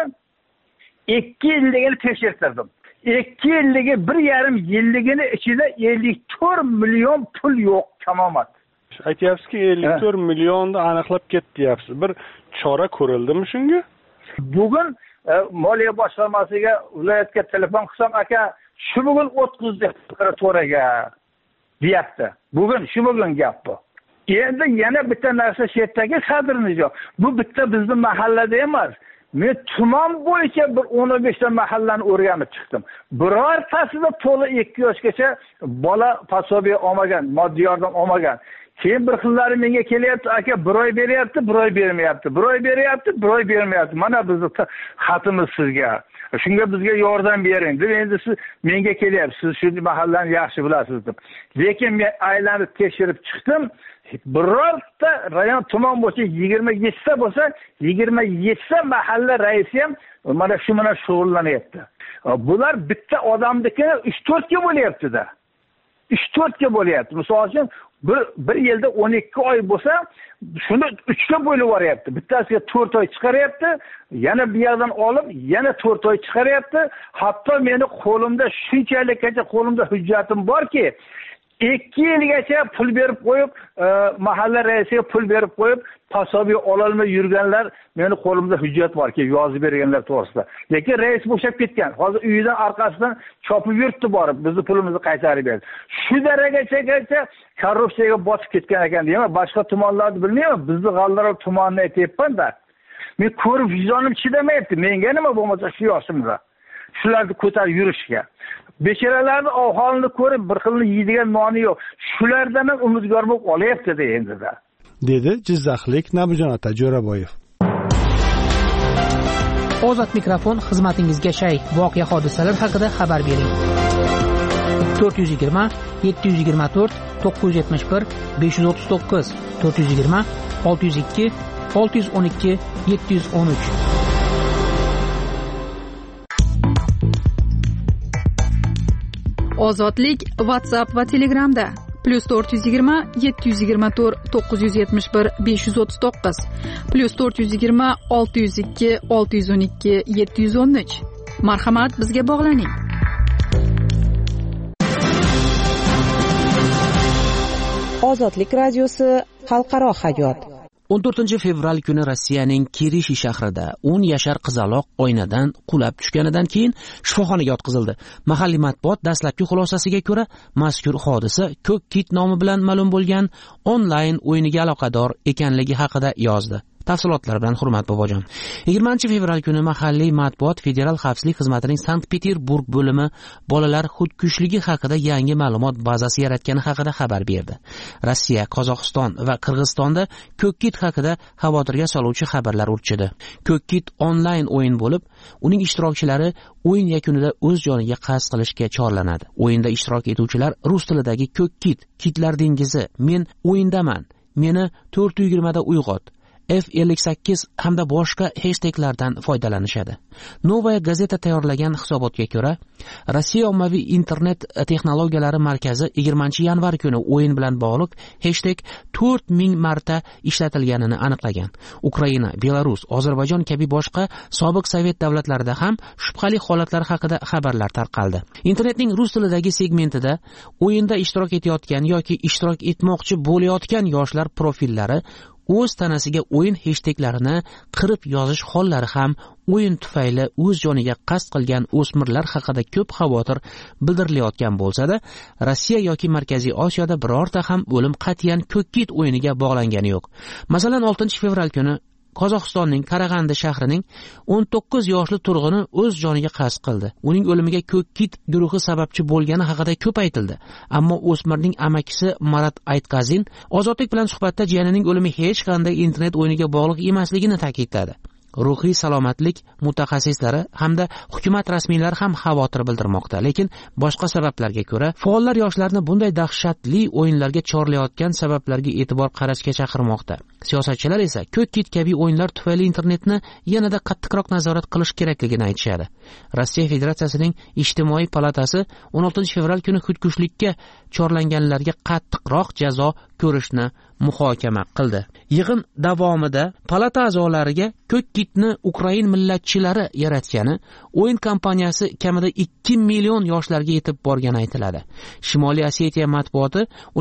2 yilligini tekshirtirdim. 2 yilligi 1,5 yilligini ichida 54 million pul yo'q tamomat. Aytyapsizki 54 millionni aniqlab ketdi deyapsiz. Bir chora ko'rildimi shunga? Bugun moliya boshqarmasiga viloyatga telefon qilsam, aka, shu bugun o'tkazdik prokuraturaga deyapti. Bugun shu bugun gap bu. Endi yana bitta narsa shetdagi sadrnijo. Bu bitta bizning mahallada emas. Men tuman bo'yicha bir 15 ta mahallani o'rganib chiqdim. Birortasida to'la 2 yoshgacha bola pasobiya olmagan, moddiy yordam olmagan. Keyin bir xillari menga kelyapti, aka, 1 oy beryapti, 1 oy bermayapti, 1 oy beryapti, 1 oy bermayapti. Mana bizning xatimiz sizga. Shunga bizga yordam bering deb, endi siz menga kelyapsiz, siz shu mahallani yaxshi bilasiz deb. Lekin men aylanib tekshirib chiqdim. Birorta rayon tuman bo'yicha 27 ta bo'lsa, 27 ta mahalla raisi ham mana shu bilan shug'ullanyapti. Bular bitta odamnikini 3-4 ga bo'lyapti-da. 3-4 ga bo'lyapti. Misol uchun bir yilda 12 oy bo'lsa, shuni 3 ga bo'lib yuboryapti. Bittasiga 4 oy chiqaryapti, yana bir yerdan olib, yana 4 oy chiqaryapti. Hatto meni qo'limda shunchalikgacha qo'limda hujjatim borki, 2 yilgacha pul berib qo'yib, mahalla raisiga pul berib qo'yib, pasobiy ololmay yurganlar, meni qo'limda hujjat borki, yozib berganlar to'g'risida. Lekin rais bo'shab ketgan. Hozir uyidan orqasidan chopib yurtdi borib, bizni pulimizni qaytarib berdi. Shu darajagacha korrupsiyaga botib ketgan ekan deyman. Boshqa tumanlarni bilmayman, bizni G'allarol tumanini aytayapman-da. Men ko'rib vijonim chidamayapti. Menga nima bo'lmasa shu yoshimda. Shularni ko'tarib yurishga. Bechoralarning ahvolini ko'rib, bir xilni yeydigan noni yo'q. Shulardan ham umidvor bo'lib olyapti-da endi-da. Dedi Jizzaxlik Nabijon ota Jo'raboyev. Ozod mikrofon xizmatingizga shay. Voqea hodisalar haqida xabar bering. 420 724 971 539 420 602 612 713. Ozodlik WhatsApp va Telegramda +420 724 971 539 +420 602 612 713. Marhamat, bizga bog'laning. Ozodlik radiosi xalqaro hayot. 14 fevral kuni Rossiyaning Kirishi shahrida 10 yashar qizaloq oynadan qulab tushganidan keyin shifoxonaga yotqizildi. Mahalliy matbuot dastlabki xulosasiga ko'ra, mazkur hodisa Ko'k kit nomi bilan ma'lum bo'lgan onlayn o'yiniga aloqador ekanligi haqida yozdi. Tafsilotlar bilan Hurmat bobojon. 20 fevral kuni mahalliy matbuot Federal xavfsizlik xizmatining Sankt-Peterburg bo'limi bolalar xudkushligi haqida yangi ma'lumot bazasi yaratgani haqida xabar berdi. Rossiya, Qozog'iston va Qirg'izistonda Ko'k kit haqida xavotirga soluvchi xabarlar urchidi. Ko'k kit onlayn o'yin bo'lib, uning ishtirokchilari o'yin yakunida o'z joniga qasd qilishga chorlanadi. O'yinda ishtirok etuvchilar rus tilidagi Ko'k kit, kitlar dengizi, men o'yindaman, meni 420 da uyg'ot, F58 hamda boshqa hashtaglardan foydalanishadi. Novaya gazeta tayyorlagan hisobotga ko'ra, Rossiya ommaviy internet texnologiyalari markazi 20 yanvar kuni o'yin bilan bog'liq hashtag 4000 marta ishlatilganini aniqlagan. Ukraina, Belarus, Ozarbayjon kabi boshqa sobiq sovet davlatlarida ham shubhali holatlar haqida xabarlar tarqaldi. Internetning rus tilidagi segmentida o'yinda ishtirok etayotgan yoki ishtirok etmoqchi bo'layotgan yoshlar profillari o'z tanasiga o'yin hashtaglarini qirib yozish hollari ham o'yin tufayli o'z joniga qasd qilgan o'smirlar haqida ko'p xavotir bildirilayotgan bo'lsa-da, Rossiya yoki Markaziy Osiyoda birorta ham o'lim qat'iyan Ko'k kit o'yiniga bog'langani yo'q. Masalan, 6 fevral kuni Qozog'istonning Qarag'andi shahrining 19 yoshli turg'uni o'z joniga qasd qildi. Uning o'limiga ko'k kit guruhi sababchi bo'lgani haqida ko'p aytildi. Ammo o'smirning amakisi Marat Aytqazin Ozodlik bilan suhbatda jiyanining o'limi hech qanday internet o'yiniga bog'liq emasligini ta'kidladi. Ruhiy salomatlik mutaxassislari hamda hukumat rasmiylari ham xavotir bildirmoqda, lekin boshqa sabablarga ko'ra faollar yoshlarni bunday dahshatli o'yinlarga chorlayotgan sabablarga e'tibor qaratishga chaqirmoqda. Siyosatchilar esa ko'k kit kabi o'yinlar tufayli internetni yanada qattiqroq nazorat qilish kerakligini aytishadi. Rossiya Federatsiyasining ijtimoiy palatasi 16 fevral kuni xudkushlikka chorlanganlarga qattiqroq jazo ko'rishni muhokama qildi. Yig'in davomida palata a'zolariga ko'k kitni Ukrain millatchilari yaratgani, o'yin kompaniyasi kamida 2 million yoshlarga yetib borgani aytiladi. Shimoliy Osetiya matbuoti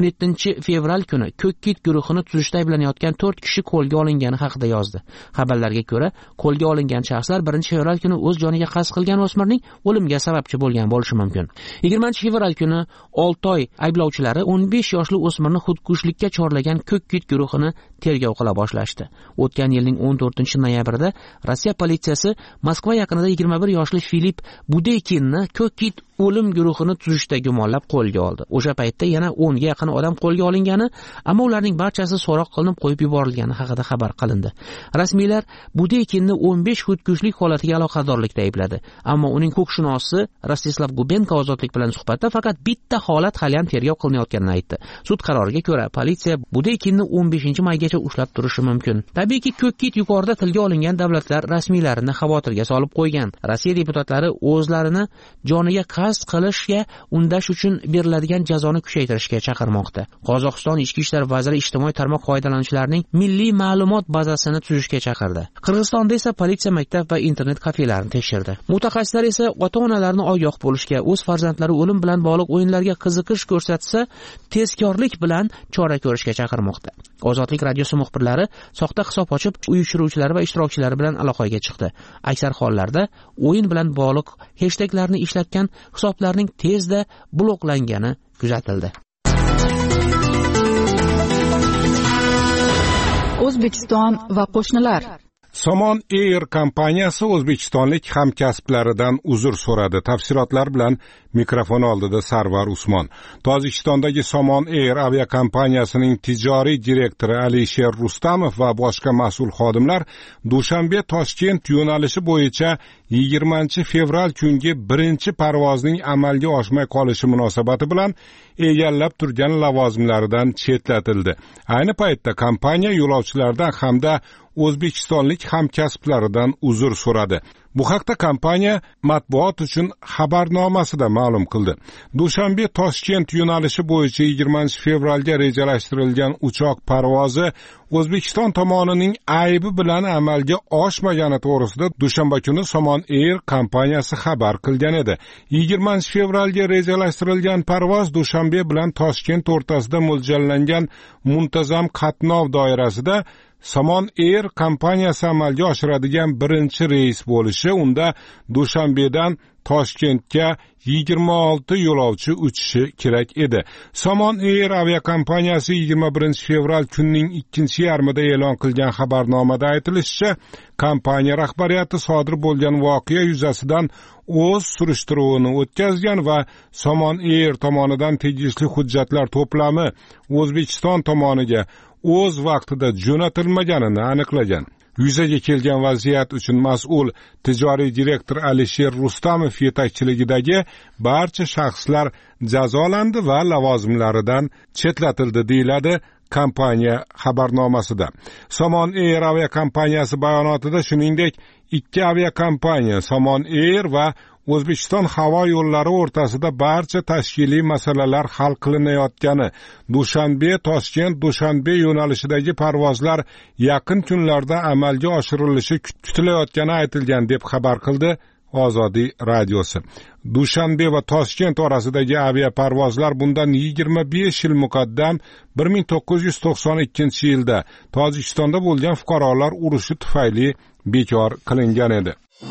17 fevral kuni ko'k kit guruhini tuzishda ayblanayotgan 4 kishi qo'lga olingani haqida yozdi. Xabarlarga ko'ra, qo'lga olingan shaxslar 1 fevral kuni o'z joniga qasd qilgan o'smirning o'limiga sababchi bo'lgan bo'lishi mumkin. 20 fevral kuni Oltoy ayblovchilari 15 yoshli o'smirni xudkushlikka chorlagan ko'k kit guruhini tergov qila boshlashdi. O'tgan yilning 14-noyabrida Rossiya politsiyasi Moskva yaqinida 21 yoshli Filip Budeykinni ko'k kit o'lim guruhini tuzishda gumonlab qo'lga oldi. O'sha paytda yana 10 ga yaqin odam qo'lga olingani, ammo ularning barchasi so'roq qilinib qo'yib yuborilgani haqida xabar qilindi. Rasmiylar Budeykinni 15 xudkushlik holatiga aloqadorlikda aybladi, ammo uning huquqshunosi Rostislav Gubenko Ozodlik bilan suhbatda faqat bitta holat hali ham tergov qilinayotganini aytdi. Sud qaroriga ko'ra, politsiya Budeykinni 15-maygacha ushlab turishi mumkin. Tabiiyki, ko'k kit yuqorida tilga olingan davlatlar rasmiylarini xavotirga solib qo'ygan. Rossiya deputatlari o'zlarini joniga qasd qilishga undash uchun beriladigan jazoni kuchaytirishga chaqirmoqda. Qozog'iston ichki ishlar vaziri ijtimoiy tarmoq foydalanuvchilarining milliy ma'lumot bazasini tuzishga chaqirdi. Qirg'izistonda esa politsiya maktab va internet kafelarini tekshirdi. Mutaxassislar esa ota-onalarni ogoh bo'lishga, o'z farzandlari o'lim bilan bog'liq o'yinlarga qiziqish ko'rsatsa, tezkorlik bilan chora ko'rishga chaqirmoqda. Ozodlik radiosi muxbirlari soxta hisob ochib, uyushtiruvchilar va ishtirokchilar bilan aloqaga chiqdi. Aksar hollarda o'yin bilan bog'liq hashtaglarni ishlatgan hisoblarning tezda bloklangani kuzatildi. O'zbekiston va qo'shnilar. Somon Air kompaniyasi o'zbekistonlik hamkasblaridan uzr so'radi. Tafsilotlar bilan mikrofon oldida Sarvar Usmon. Tojikistondagi Somon Air aviakompaniyasining tijoriy direktori Alisher Rustamov va boshqa mas'ul xodimlar Dushanbe-Toshkent yo'nalishi bo'yicha 20 fevral kungi birinchi parvozning amalga oshmay qolishi munosabati bilan egallab turgan lavozimlaridan chetlatildi. Ayni paytda kompaniya yo'lovchilardan hamda o'zbekistonlik hamkasblaridan uzr so'radi. Bu haqda kompaniya matbuot uchun xabarnomasida ma'lum qildi. Dushanbe-Toshkent yo'nalishi bo'yicha 20 fevralga rejalashtirilgan uchoq parvozi O'zbekiston tomonining aybi bilan amalga oshmagani to'g'risida dushanba kuni Somon Air kompaniyasi xabar qilgan edi. 20 fevralga rejalashtirilgan parvoz Dushanbe bilan Toshkent o'rtasida mo'ljallangan muntazam qatnov doirasida Somon Air kompaniyasi amalga oshiradigan birinchi reys bo'lishi, unda Dushanbedan Toshkentga 26 yo'lovchi uchishi kerak edi. Somon Air aviakompaniyasi 21 fevral kunning ikkinchi yarmida e'lon qilgan xabarnomada aytilishicha, kompaniya rahbariyati sodir bo'lgan voqea yuzasidan o'z surishtiruvini o'tkazgan va Somon Air tomonidan tegishli hujjatlar to'plami O'zbekiston tomoniga o'z vaqtida jo'natilmaganini aniqlagan. Yuzaga kelgan vaziyat uchun mas'ul tijoriy direktor Alisher Rustamov yetakchiligidagi barcha shaxslar jazolandi va lavozimlaridan chetlatildi, deyiladi kompaniya xabarnomasida. Somon Air aviakompaniyasi bayonotida shuningdek, ikki aviakompaniya Somon Air va O'zbekiston havo yo'llari o'rtasida barcha tashkiliy masalalar hal qilinayotgani, Dushanbe-Toshkent Dushanbe yo'nalishidagi parvozlar yaqin kunlarda amalga oshirilishi kutilayotgani aytilgan deb xabar qildi Ozodiy radiosi. Dushanbe va Toshkent orasidagi aviaparvozlar bundan 25 yil muqaddam 1992-yilda Tojikistonda bo'lgan fuqarolar urushi tufayli bekor qilingan edi.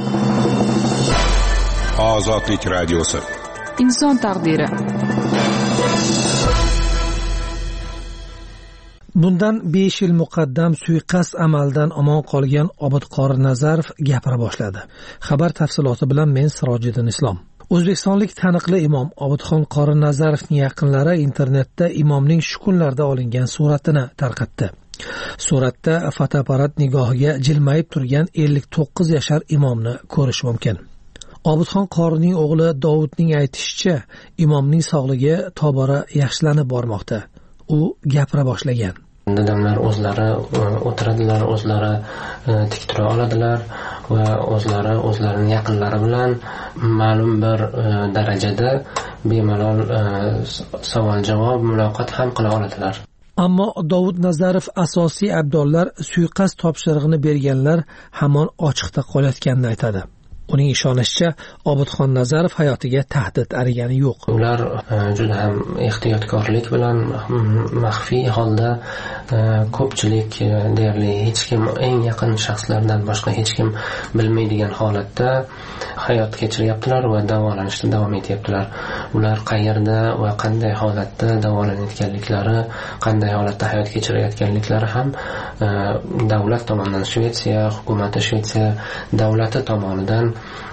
Ozodlik radiosi. Inson taqdiri. Bundan 5 yil muqaddam suiqasd amalidan omon qolgan Obid Qorinazarov gapira boshladi. Xabar tafsiloti bilan men Sirojiddin Islom. O'zbekistonlik taniqli imom Obidxon Qorinazarovning yaqinlari internetda imomning shu kunlarda olingan suratini tarqatdi. Suratda fotoapparat nigohiga jilmayib turgan 59 yashar imomni ko'rish mumkin. Obidxon Qorining o'g'li Dovudning aytishicha, imomning sog'ligi tobora yaxshilanib bormoqda. U gapira boshlagan. Dadamlar o'zlari o'tiradilar, o'zlari tik tura oladilar va o'zlarining yaqinlari bilan ma'lum bir darajada bemalol savol-javob, muloqot ham qila oladilar. Ammo Dovud Nazarov asosiy aybdorlar suiqasd topshirig'ini berganlar hamon ochiqda qolayotganini aytadi. Uning ishonishicha, Obidxon Nazarov hayotiga tahdid arigani yo'q. Ular juda ham ehtiyotkorlik bilan maxfiy holda ko'pchilik deyarli hech kim, eng yaqin shaxslardan boshqa hech kim bilmaydigan holatda hayot kechiryaptilar va davolanishda davom etyaptilar. Ular qayerda va qanday holatda davolanayotganliklari, qanday holatda hayot kechirayotganliklari ham davlat tomonidan, Shvetsiya hukumati, Shvetsiya davlati tomonidan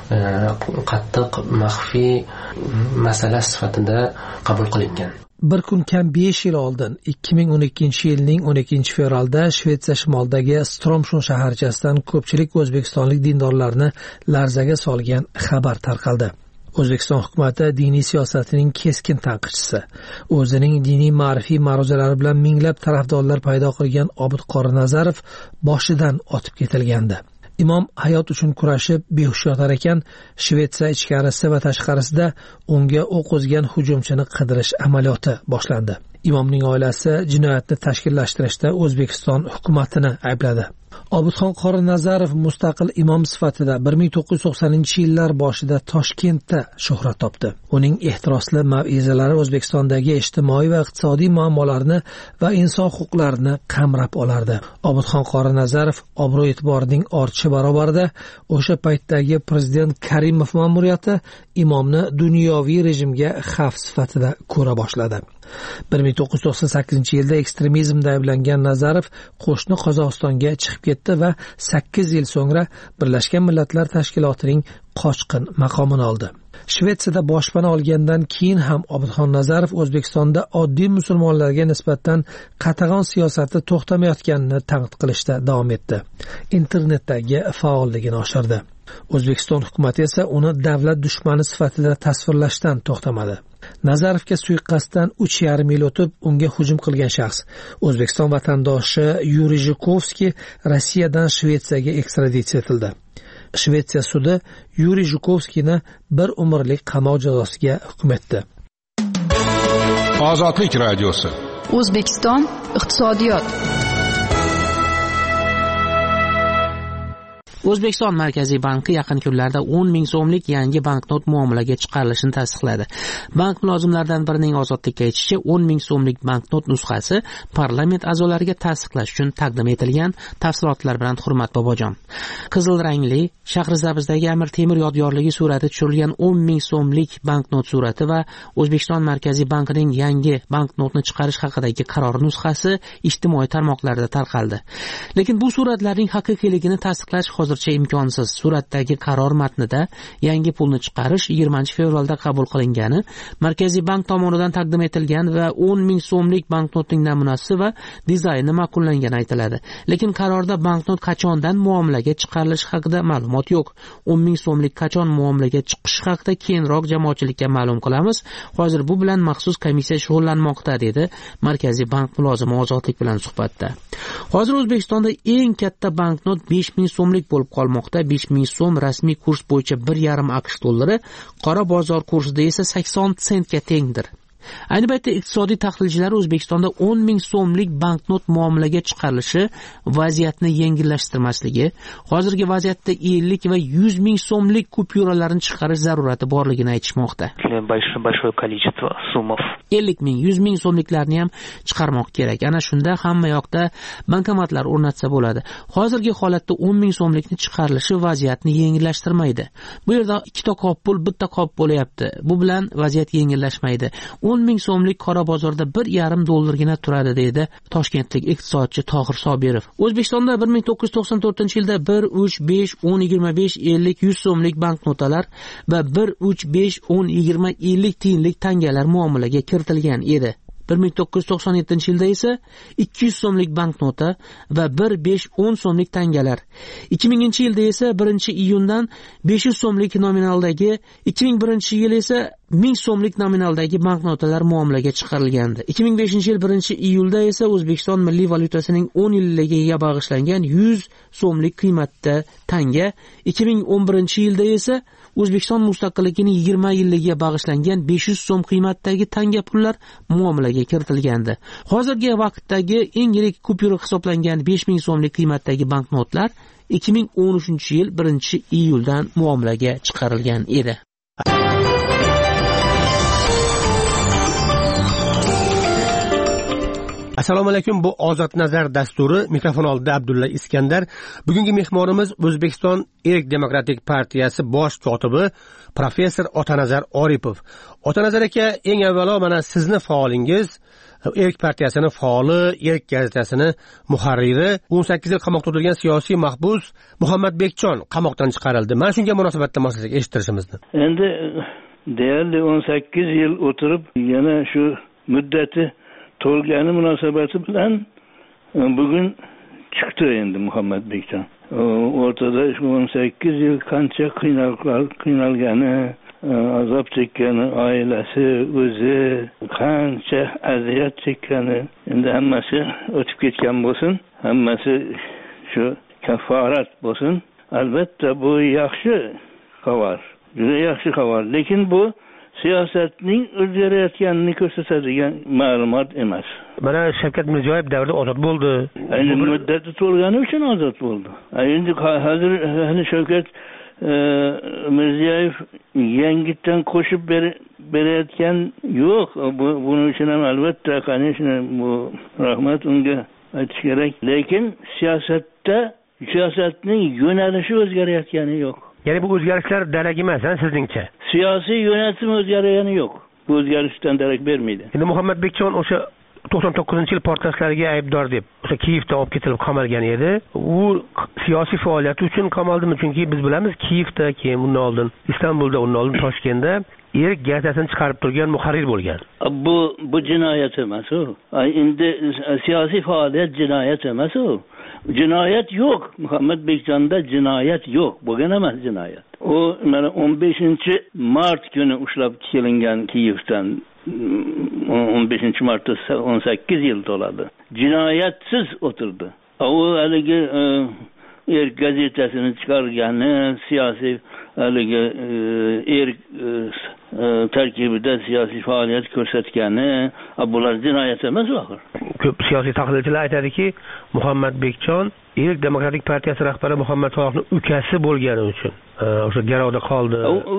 qattiq maxfiy masala sifatida qabul qilingan. Bir kun kam 5 yil oldin 2012-yilning 12-fevralda Shvetsiya shimolidagi Stromshun shaharchasidan ko'pchilik o'zbekistonlik dindorlarni larzaga solgan xabar tarqaldi. O'zbekiston hukumati diniy siyosatining keskin tanqidchisi, o'zining diniy ma'rifiy ma'ruzalari bilan minglab tarafdorlar paydo qilgan Obid Qorinazarov boshidan otib ketilgandi. Imom hayot uchun kurashib behush yotar ekan, Shvetsiya ichkarisi va tashqarisida unga o'q uzgan hujumchini qidirish amaliyoti boshlandi. Imomning oilasi jinoyatni tashkillashtirishda O'zbekiston hukumatini aybladi. Obidxon Qorinazarov mustaqil imom sifatida 1990-yillar boshida Toshkentda shuhrat topdi. Uning ehtirosli mav'izalari O'zbekistondagi ijtimoiy va iqtisodiy muammolarni va inson huquqlarini qamrab olardi. Obidxon Qorinazarov obro'-e'tiborining ortishi barobarida o'sha paytdagi prezident Karimov ma'muriyati imomni dunyoviy rejimga xavf sifatida ko'ra boshladi. 1998-yilda ekstremizmda ayblangan Nazarov qo'shni Qozog'istonga chiqib ketdi va 8 yil so'ngra Birlashgan Millatlar Tashkilotining qochqin maqomini oldi. Shvetsiyada boshpana olgandan keyin ham Obidxon Nazarov O'zbekistonda oddiy musulmonlarga nisbatan qatag'on siyosati to'xtamayotganini tanqid qilishda davom etdi. Internetdagi faolligini oshirdi. O'zbekiston hukumati esa uni davlat dushmani sifatida tasvirlashdan to'xtamadi. Nazarovga suiqasddan 3,5 yil o'tib unga hujum qilgan shaxs O'zbekiston vatandoshi Yuriy Zhukovskiy Rossiyadan Shvetsiyaga ekstraditsiya etildi. Shvetsiya sudi Yuriy Zhukovskiyni 1 umrlik qamoq jazosiga hukm etdi. Ozodlik radiosi. O'zbekiston iqtisodiyot. O'zbekiston Markaziy banki yaqin kunlarda 10 ming so'mlik yangi banknot muomalaga chiqarilishini tasdiqladi. Bank mulozimlaridan birining ozodlikka aytishicha, 10 ming so'mlik banknot nusxasi parlament a'zolariga tasdiqlash uchun taqdim etilgan. Tafsilotlar bilan Hurmat Bobojon. Qizil rangli Shahrisabzdagi Amir Temur yodgorligi surati tushirilgan 10 ming so'mlik banknot surati va O'zbekiston Markaziy bankining yangi banknotni chiqarish haqidagi qaror nusxasi ijtimoiy tarmoqlarda tarqaldi. Lekin bu suratlarning haqiqiyligini tasdiqlash hozircha imkonsiz. Suratdagi qaror matnida yangi pulni chiqarish 20-fevralda qabul qilingani, Markaziy bank tomonidan taqdim etilgan va 10 ming so'mlik banknotning namunasi va dizayni ma'qullangani aytiladi. Lekin qarorda banknot qachondan muomalaga chiqarilishi haqida ma'lumot yo'q. 10 ming so'mlik qachon muomalaga chiqishi haqida keyinroq jamoatchilikka ma'lum qilamiz. Hozir bu bilan maxsus komissiya shug'ullanmoqda, dedi Markaziy bank mulozimi Ozodlik bilan suhbatda. Hozir O'zbekistonda eng katta banknot 5 ming so'mlik bo'lib qolmoqda. 5 ming so'm rasmiy kurs bo'yicha 1,5 AQSh dollari, qora bozor kursida esa 80 sentga tengdir. Ayni paytda iqtisodiy tahlilchilar O'zbekistonda 10 ming so'mlik banknot muomalaga chiqarilishi vaziyatni yengillashtirmasligi, hozirgi vaziyatda 50 va 100 ming so'mlik kupyuralarni chiqarish zarurati borligini aytishmoqda. Большое количество суммов. 50 ming, 100 ming so'mliklarni ham chiqarmoq kerak. Ana shunda hamma yoqda bankomatlar o'rnatsa bo'ladi. Hozirgi holatda 10 ming so'mlikni chiqarilishi vaziyatni yengillashtirmaydi. Bu yerda ikkita qop pul, bitta qop bo'layapti. Bu bilan vaziyat yengillashmaydi. 10,000 so'mlik qora bozorda $1,5 turadi, deydi toshkentlik iqtisodchi Tohir Sobirov. O'zbekistonda 1994-yilda 1, 3, 5, 10, 25, 50, 100 so'mlik banknotalar va 1, 3, 5, 10, 20, 50 tiyinlik tangalar muomalaga kiritilgan edi. 1997-yilda esa 200 so'mlik banknota va 1, 5, 10 so'mlik tangalar. 2000-yilda esa 1-iyundan 500 so'mlik nominaldagi, 2001-yil esa 1000 so'mlik nominaldagi banknotalar muomalaga chiqarilgandi. 2005-yil 1-iyulda esa O'zbekiston milliy valyutasining 10 yilligiga bag'ishlangan 100 so'mlik qiymatda tanga, 2011-yilda esa O'zbekiston mustaqilligining 20 yilligiga bag'ishlangan 500 so'm qiymatdagi tanga pullar muomalaga kiritilgandi. Hozirgi vaqtdagi eng yirik kupyura hisoblangan 5000 so'mlik qiymatdagi banknotlar 2013-yil 1-iyuldan muomalaga chiqarilgan edi. Assalomu alaykum, bu Ozod nazar dasturi. Mikrofon oldida Abdulla Iskandar. Bugungi mehmonimiz O'zbekiston Erk Demokratik partiyasi bosh kotibi professor Otanazar Oripov. Otanazar aka, eng avvalo mana sizni faolingiz, Erk partiyasining faoli, Erk gazetasining muharriri, 18 yil qamoqda o'tirgan siyosiy mahbus Muhammad Bekjon qamoqdan chiqarildi. Mana shunga munosabatda maslahat eshittirishimizni. Endi deyarli 18 yil o'tirib, yana shu muddati to'lgani munosabati bilan bugun chiqdi endi Muhammad Bekjon. O'rtada 18 yil qancha qiynalgani, azob chekkani, oilasi, o'zi qancha aziyat chekkani, endi hammasi o'tib ketgan bo'lsin, hammasi shu kafforat bo'lsin. Albatta bu yaxshi xabar, juda yaxshi xabar, lekin bu siyosatning o'zgarayotganini ko'rsatadigan ma'lumot emas. Mana Shavkat Mirziyoyev davrida ozod bo'ldi. Endi muddati to'lgani uchun ozod bo'ldi. Endi hozir Shavkat Mirziyoyev yangitdan qo'shib berayotgan yo'q. Buning uchun ham albatta qanishni bu rahmat unga aytish kerak. Lekin siyosatning yo'nalishi o'zgarayotgani yo'q. Ya'ni bu o'zgarishlar darak emas, sizningcha? Siyosiy yo'nalishim o'zgargani yo'q. Bu o'zgarishdan darak bermaydi. Endi Muhammad Bekjon o'sha 99-yil portlashlarga aybdor deb o'sha Kiyevda olib ketilib qamalgan edi. U siyosiy faoliyati uchun qamaldimi? Chunki biz bilamiz, Kiyevda, keyin undan oldin Istanbulda, undan oldin Toshkentda Erk gazetasini chiqarib turgan muharrir bo'lgan. Bu jinoyat emas u. Endi siyosiy faoliyat jinoyat emas u. Jinoyat yo'q. Muhammad Bekjonda jinoyat yo'q. Bo'lgan emas jinoyat. U mana 15-mart kuni ushlab kelingan Kiyevdan 15-martda 18 yil to'ladi. Jinoyatsiz o'tirdi. U haligi Erk gazetasini chiqargani, siyosiy haligi Erk tarkibida siyosiy faoliyat ko'rsatgani, bular jinoyat emas axir. Ko'p siyosiy tahlilchilar aytadiki, Muhammad Bekjon Erk Demokratik partiyasi rahbari Muhammad Sohibning ukasi bo'lgani uchun o'sha garovda qoldi.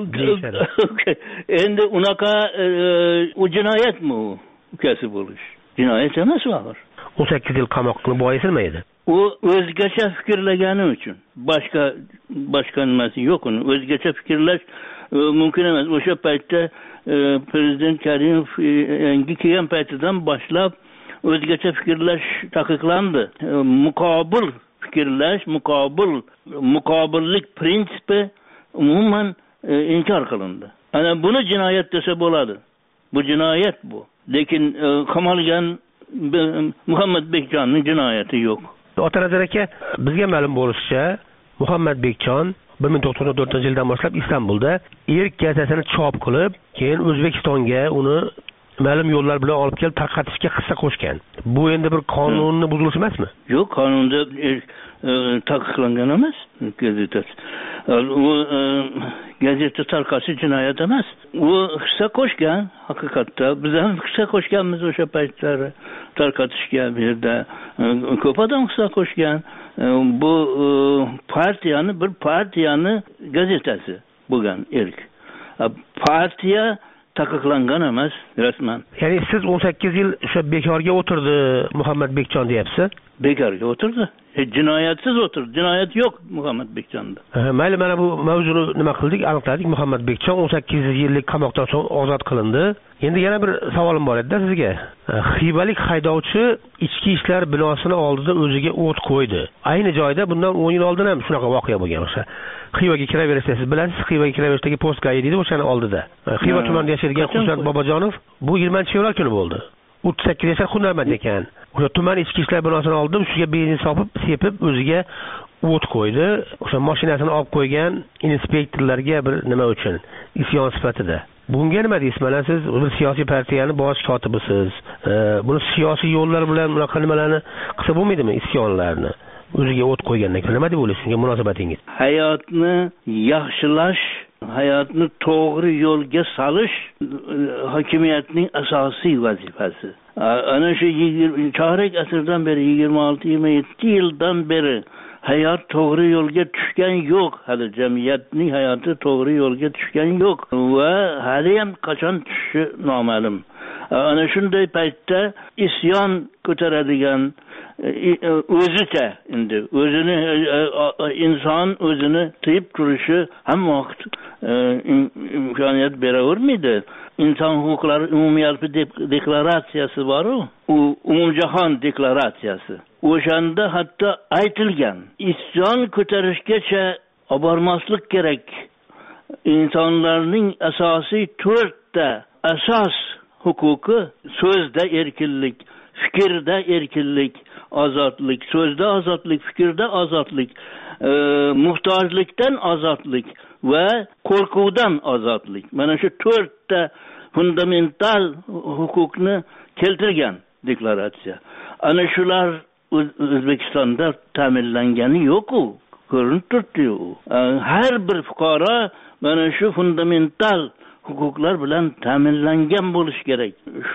Endi unaqa u jinoyatmi u? Ukasi bo'lish jinoyat emas axir. 18 yil qamoqni boisi nima edi? U o'zgacha fikrlagani uchun. Boshqa nimasi yo'q uni. O'zgacha fikrlash mumkin emas. O'sha paytda prezident Karimov yangi kelgan paytidan boshlab o'zgacha fikrlash taqiqlandi. Muqobil fikrlash, muqobillik prinsipi umuman inkor qilindi. Ana buni jinoyat desa bo'ladi. Bu jinoyat bu. Lekin qamalgan Muhammad Bekjonning jinoyati yo'q. Otanazar aka, bizga ma'lum bo'lishicha, Muhammad Bekjon 1994-yildan boshlab Istanbulda Erk gazetasini chop qilib, keyin O'zbekistonga uni ma'lum yo'llar bilan olib kelib tarqatishga hissa qo'shgan. Bu endi bir qonunni buzilishi emasmi? Yo'q, qonunda taqiqlangan emas gazetasi. U gazeta tarqatish jinoyat emas. U hissa qo'shgan, haqiqatda biz ham hissa qo'shganmiz o'sha paytlari tarqatishga. Bu yerda ko'p odam hissa qo'shgan. Bu bir partiyani gazetasi bo'lgan Erk. Partiya taqiqlangan emas rasman. Ya'ni siz 18 yil o'sha bekorga o'tirdi Muhammad Bekjon deyapsiz. bekorga o'tirdi. Jinoyatsiz o'tirdi. Jinoyat yo'q Muhammad Bekjonda. Mayli, mana bu mavzuni nima qildik, aniqladik. Muhammad Bekjon 18 yillik qamoqdan so'ng ozod qilindi. Endi yana bir savolim bor edi sizga. Xivalik haydovchi ichki ishlar binosini oldida o'ziga o't qo'ydi. Ayni joyda bundan 10 yil oldin ham shunaqa voqea bo'lgan o'sha. Xivaga kiraverasiz, siz bilasiz, Xivaga kiraverishdagi postga deydi o'shani oldida. Xiva tumanida yashaydigan Xursand Bobojonov bu 20-fevral kuni bo'ldi. 38 yashar hunarmand ekan. O'sha tuman ichki ishlar binosini oldim, shunga benzin sepib o'ziga o't qo'ydi. O'sha mashinasini olib qo'ygan inspektorlarga bir nima uchun? Isyon sifatida. Bunga nima deysiz? Mana siz bir siyosiy partiyani bosh kotibisiz. Buni siyosiy yo'llar bilan bunaqa nimalarni qilsa bo'lmaydimi, isyonlarni? O'ziga o't qo'ygandan keyin nima deb o'ylaysiz? Shunga munosabatingiz? Hayotni yaxshilash, hayotni to'g'ri yo'lga solish hokimiyatning asosiy vazifasi. Ana shu chorak asrdan beri, 26-27 yildan beri hayot to'g'ri yo'lga tushgan yo'q. Hali jamiyatning hayoti to'g'ri yo'lga tushgan yo'q va hali ham qachon tushishi noma'lum. Ana shunday paytda isyon ko'taradigan o'zicha endi o'zini inson o'zini tiyib turishi hamma vaqt imkoniyat beravermaydi. İnsan huquqlari umumyalpi deklaratsiyasi bor-ku, u umumjahon deklaratsiyasi. O'shanda hatto aytilgan, isyon ko'tarishgacha olib bormaslik kerak. İnsonlarning asosiy 4 ta asos huquqi so'zda erkinlik, fikrda erkinlik, ozodlik, so'zda ozodlik, fikrda ozodlik, muhtojlikdan ozodlik va qo'rquvdan ozodlik. Mana shu 4 ta fundamental huquqni keltirgan deklaratsiya. Ana shular O'zbekistonda ta'minlangani yo'q-ku, ko'rinib turibdi-yu. Har bir fuqaro mana shu fundamental huquqlar bilan ta'minlangan bo'lishi kerak.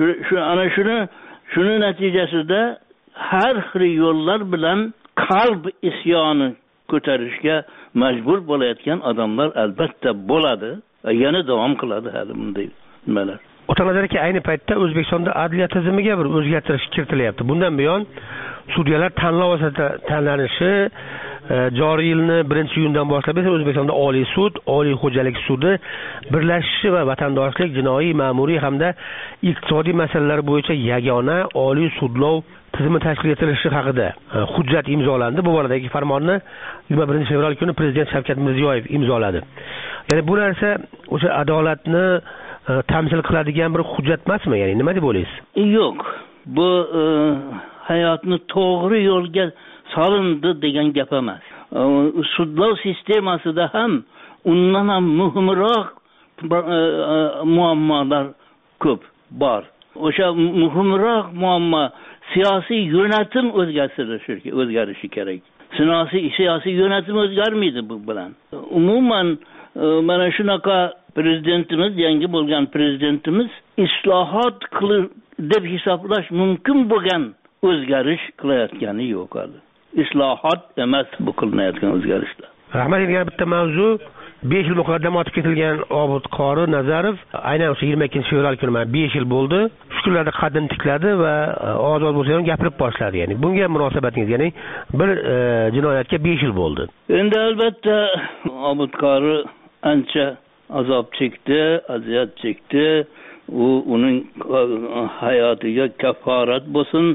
Shuni natijasida har xil yo'llar bilan qalb isyoni ko'tarishga majbur bo'layotgan odamlar albatta bo'ladi. Yana davom qiladi hali bunday nimalar. O'tanadarki ayni paytda O'zbekistonda adliya tizimiga bir o'zgartirish kiritilyapti. Bundan buyon sudyalar tanlov asosida tanlanishi joriy yilni 1-iyundan boshlab esa O'zbekistonda Oliy sud, Oliy xo'jalik sudi birlashishi va vatandoshlik, jinoiy, ma'muriy hamda iqtisodiy masalalar bo'yicha yagona Oliy sudlov tizimi tashkil etilishi haqida hujjat imzolandi. Bu boradagi farmonni 21-fevral kuni Prezident Shavkat Mirziyoyev imzoladi. Ya'ni bu narsa o'sha adolatni tamsil qiladigan bir hujjat emasmi? Ya'ni nima deb o'ylaysiz? Yo'q. Bu hayotni to'g'ri yo'lga solindi degan gap emas. Sudlov sistemasida ham undan ham muhimroq muammolar ko'p bor. O'sha muhimroq muammo siyosiy yo'natim o'zgarishi kerak. Siyosiy yo'natim o'zgarmaydi bu bilan. Umuman mana shunaqa prezidentimiz, yangi bo'lgan prezidentimiz islohot deb hisoblash mumkin bo'lgan o'zgarish qilayotgani yo'q hali. Islohot emas bu qilinayotgan o'zgarishlar. Rahmat, yana bitta mavzu. 5 yil muqaddam otib ketilgan Obod Qori Nazarov aynan o'sha 22-fevral kuni 5 yil bo'ldi. Shu kunlarda qaddini tikladi va ozod bo'lsa ham gapirib boshladi. Ya'ni bunga munosabatingiz, ya'ni bir jinoyatga 5 yil bo'ldi. Endi albatta Obod Qori ancha azob chekdi, aziyat chekdi. Uning hayotiga kaforat bo'lsin,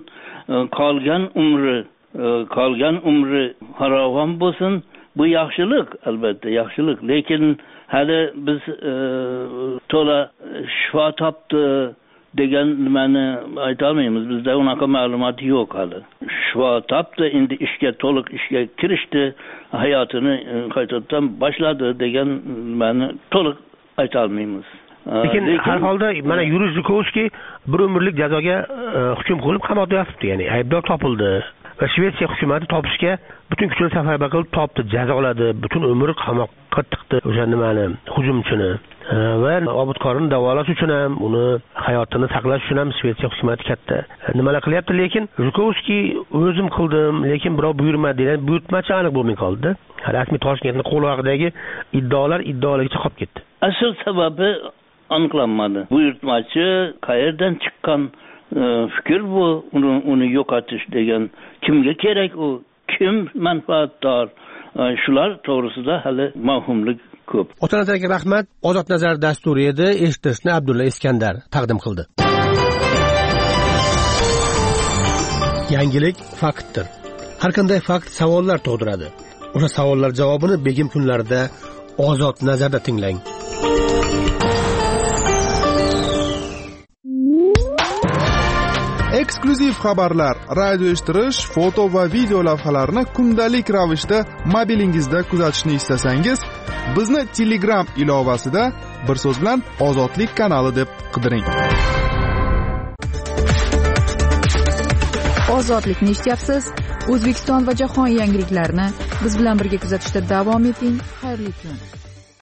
qolgan umri farovon bo'lsin. Bu yaxshilik, albatta yaxshilik, lekin hali biz to'la shifo topdi degan nimani ayta olmaymiz. Bizda unaqa ma'lumot yo'q hali. Shifo topdi, endi to'liq ishga kirishdi, hayotini qaytadan boshladi degan nimani to'liq ayta olmaymiz. Lekin har holda mana Yuriy Zhukovskiy bir umrlik jazoga hukm qilib qamoqda yotibdi, ya'ni aybdor topildi. Va Shvetsiya hukumati topishga butun kuchini safarbar qilib topdi, jazoladi, butun umr qamoqqa tiqdi o'sha nimani, hujumchini. Va Obod Qorini davolash uchun ham, uni hayotini saqlash uchun ham Shvetsiya hukumati katta nimalar qilyapti, lekin Zhukovskiy o'zim qildim, lekin birov buyurmadi degan buyurtmachi aniq bo'lmay qoldi. Rasmiy Toshkentning qo'log'idagi iddaoligicha qolib ketdi. Asl sababi aniqlanmadi. Buyurtmachi qayerdan chiqqan fikr bu, uni yo'qotish degan kimga kerak, u kim manfaatdor, shular to'g'risida hali mavhumlik ko'p. Ota nazarga rahmat. Ozod nazar dasturi edi, eshittirishni Abdulla Iskandar taqdim qildi. Yangilik faktdir. Har qanday fakt savollar tug'diradi. O'sha savollar javobini begim kunlarida Ozod nazarda tinglang. Eksklyuziv xabarlar, radio eshittirish, foto va video lavhalarni kundalik ravishda mobilingizda kuzatishni istasangiz, bizni Telegram ilovasida bir so'z bilan Ozodlik kanali deb qidiring. Ozodlikni eshityapsiz. O'zbekiston va jahon yangiliklarini biz bilan birga kuzatishda davom eting. Xayrli kun.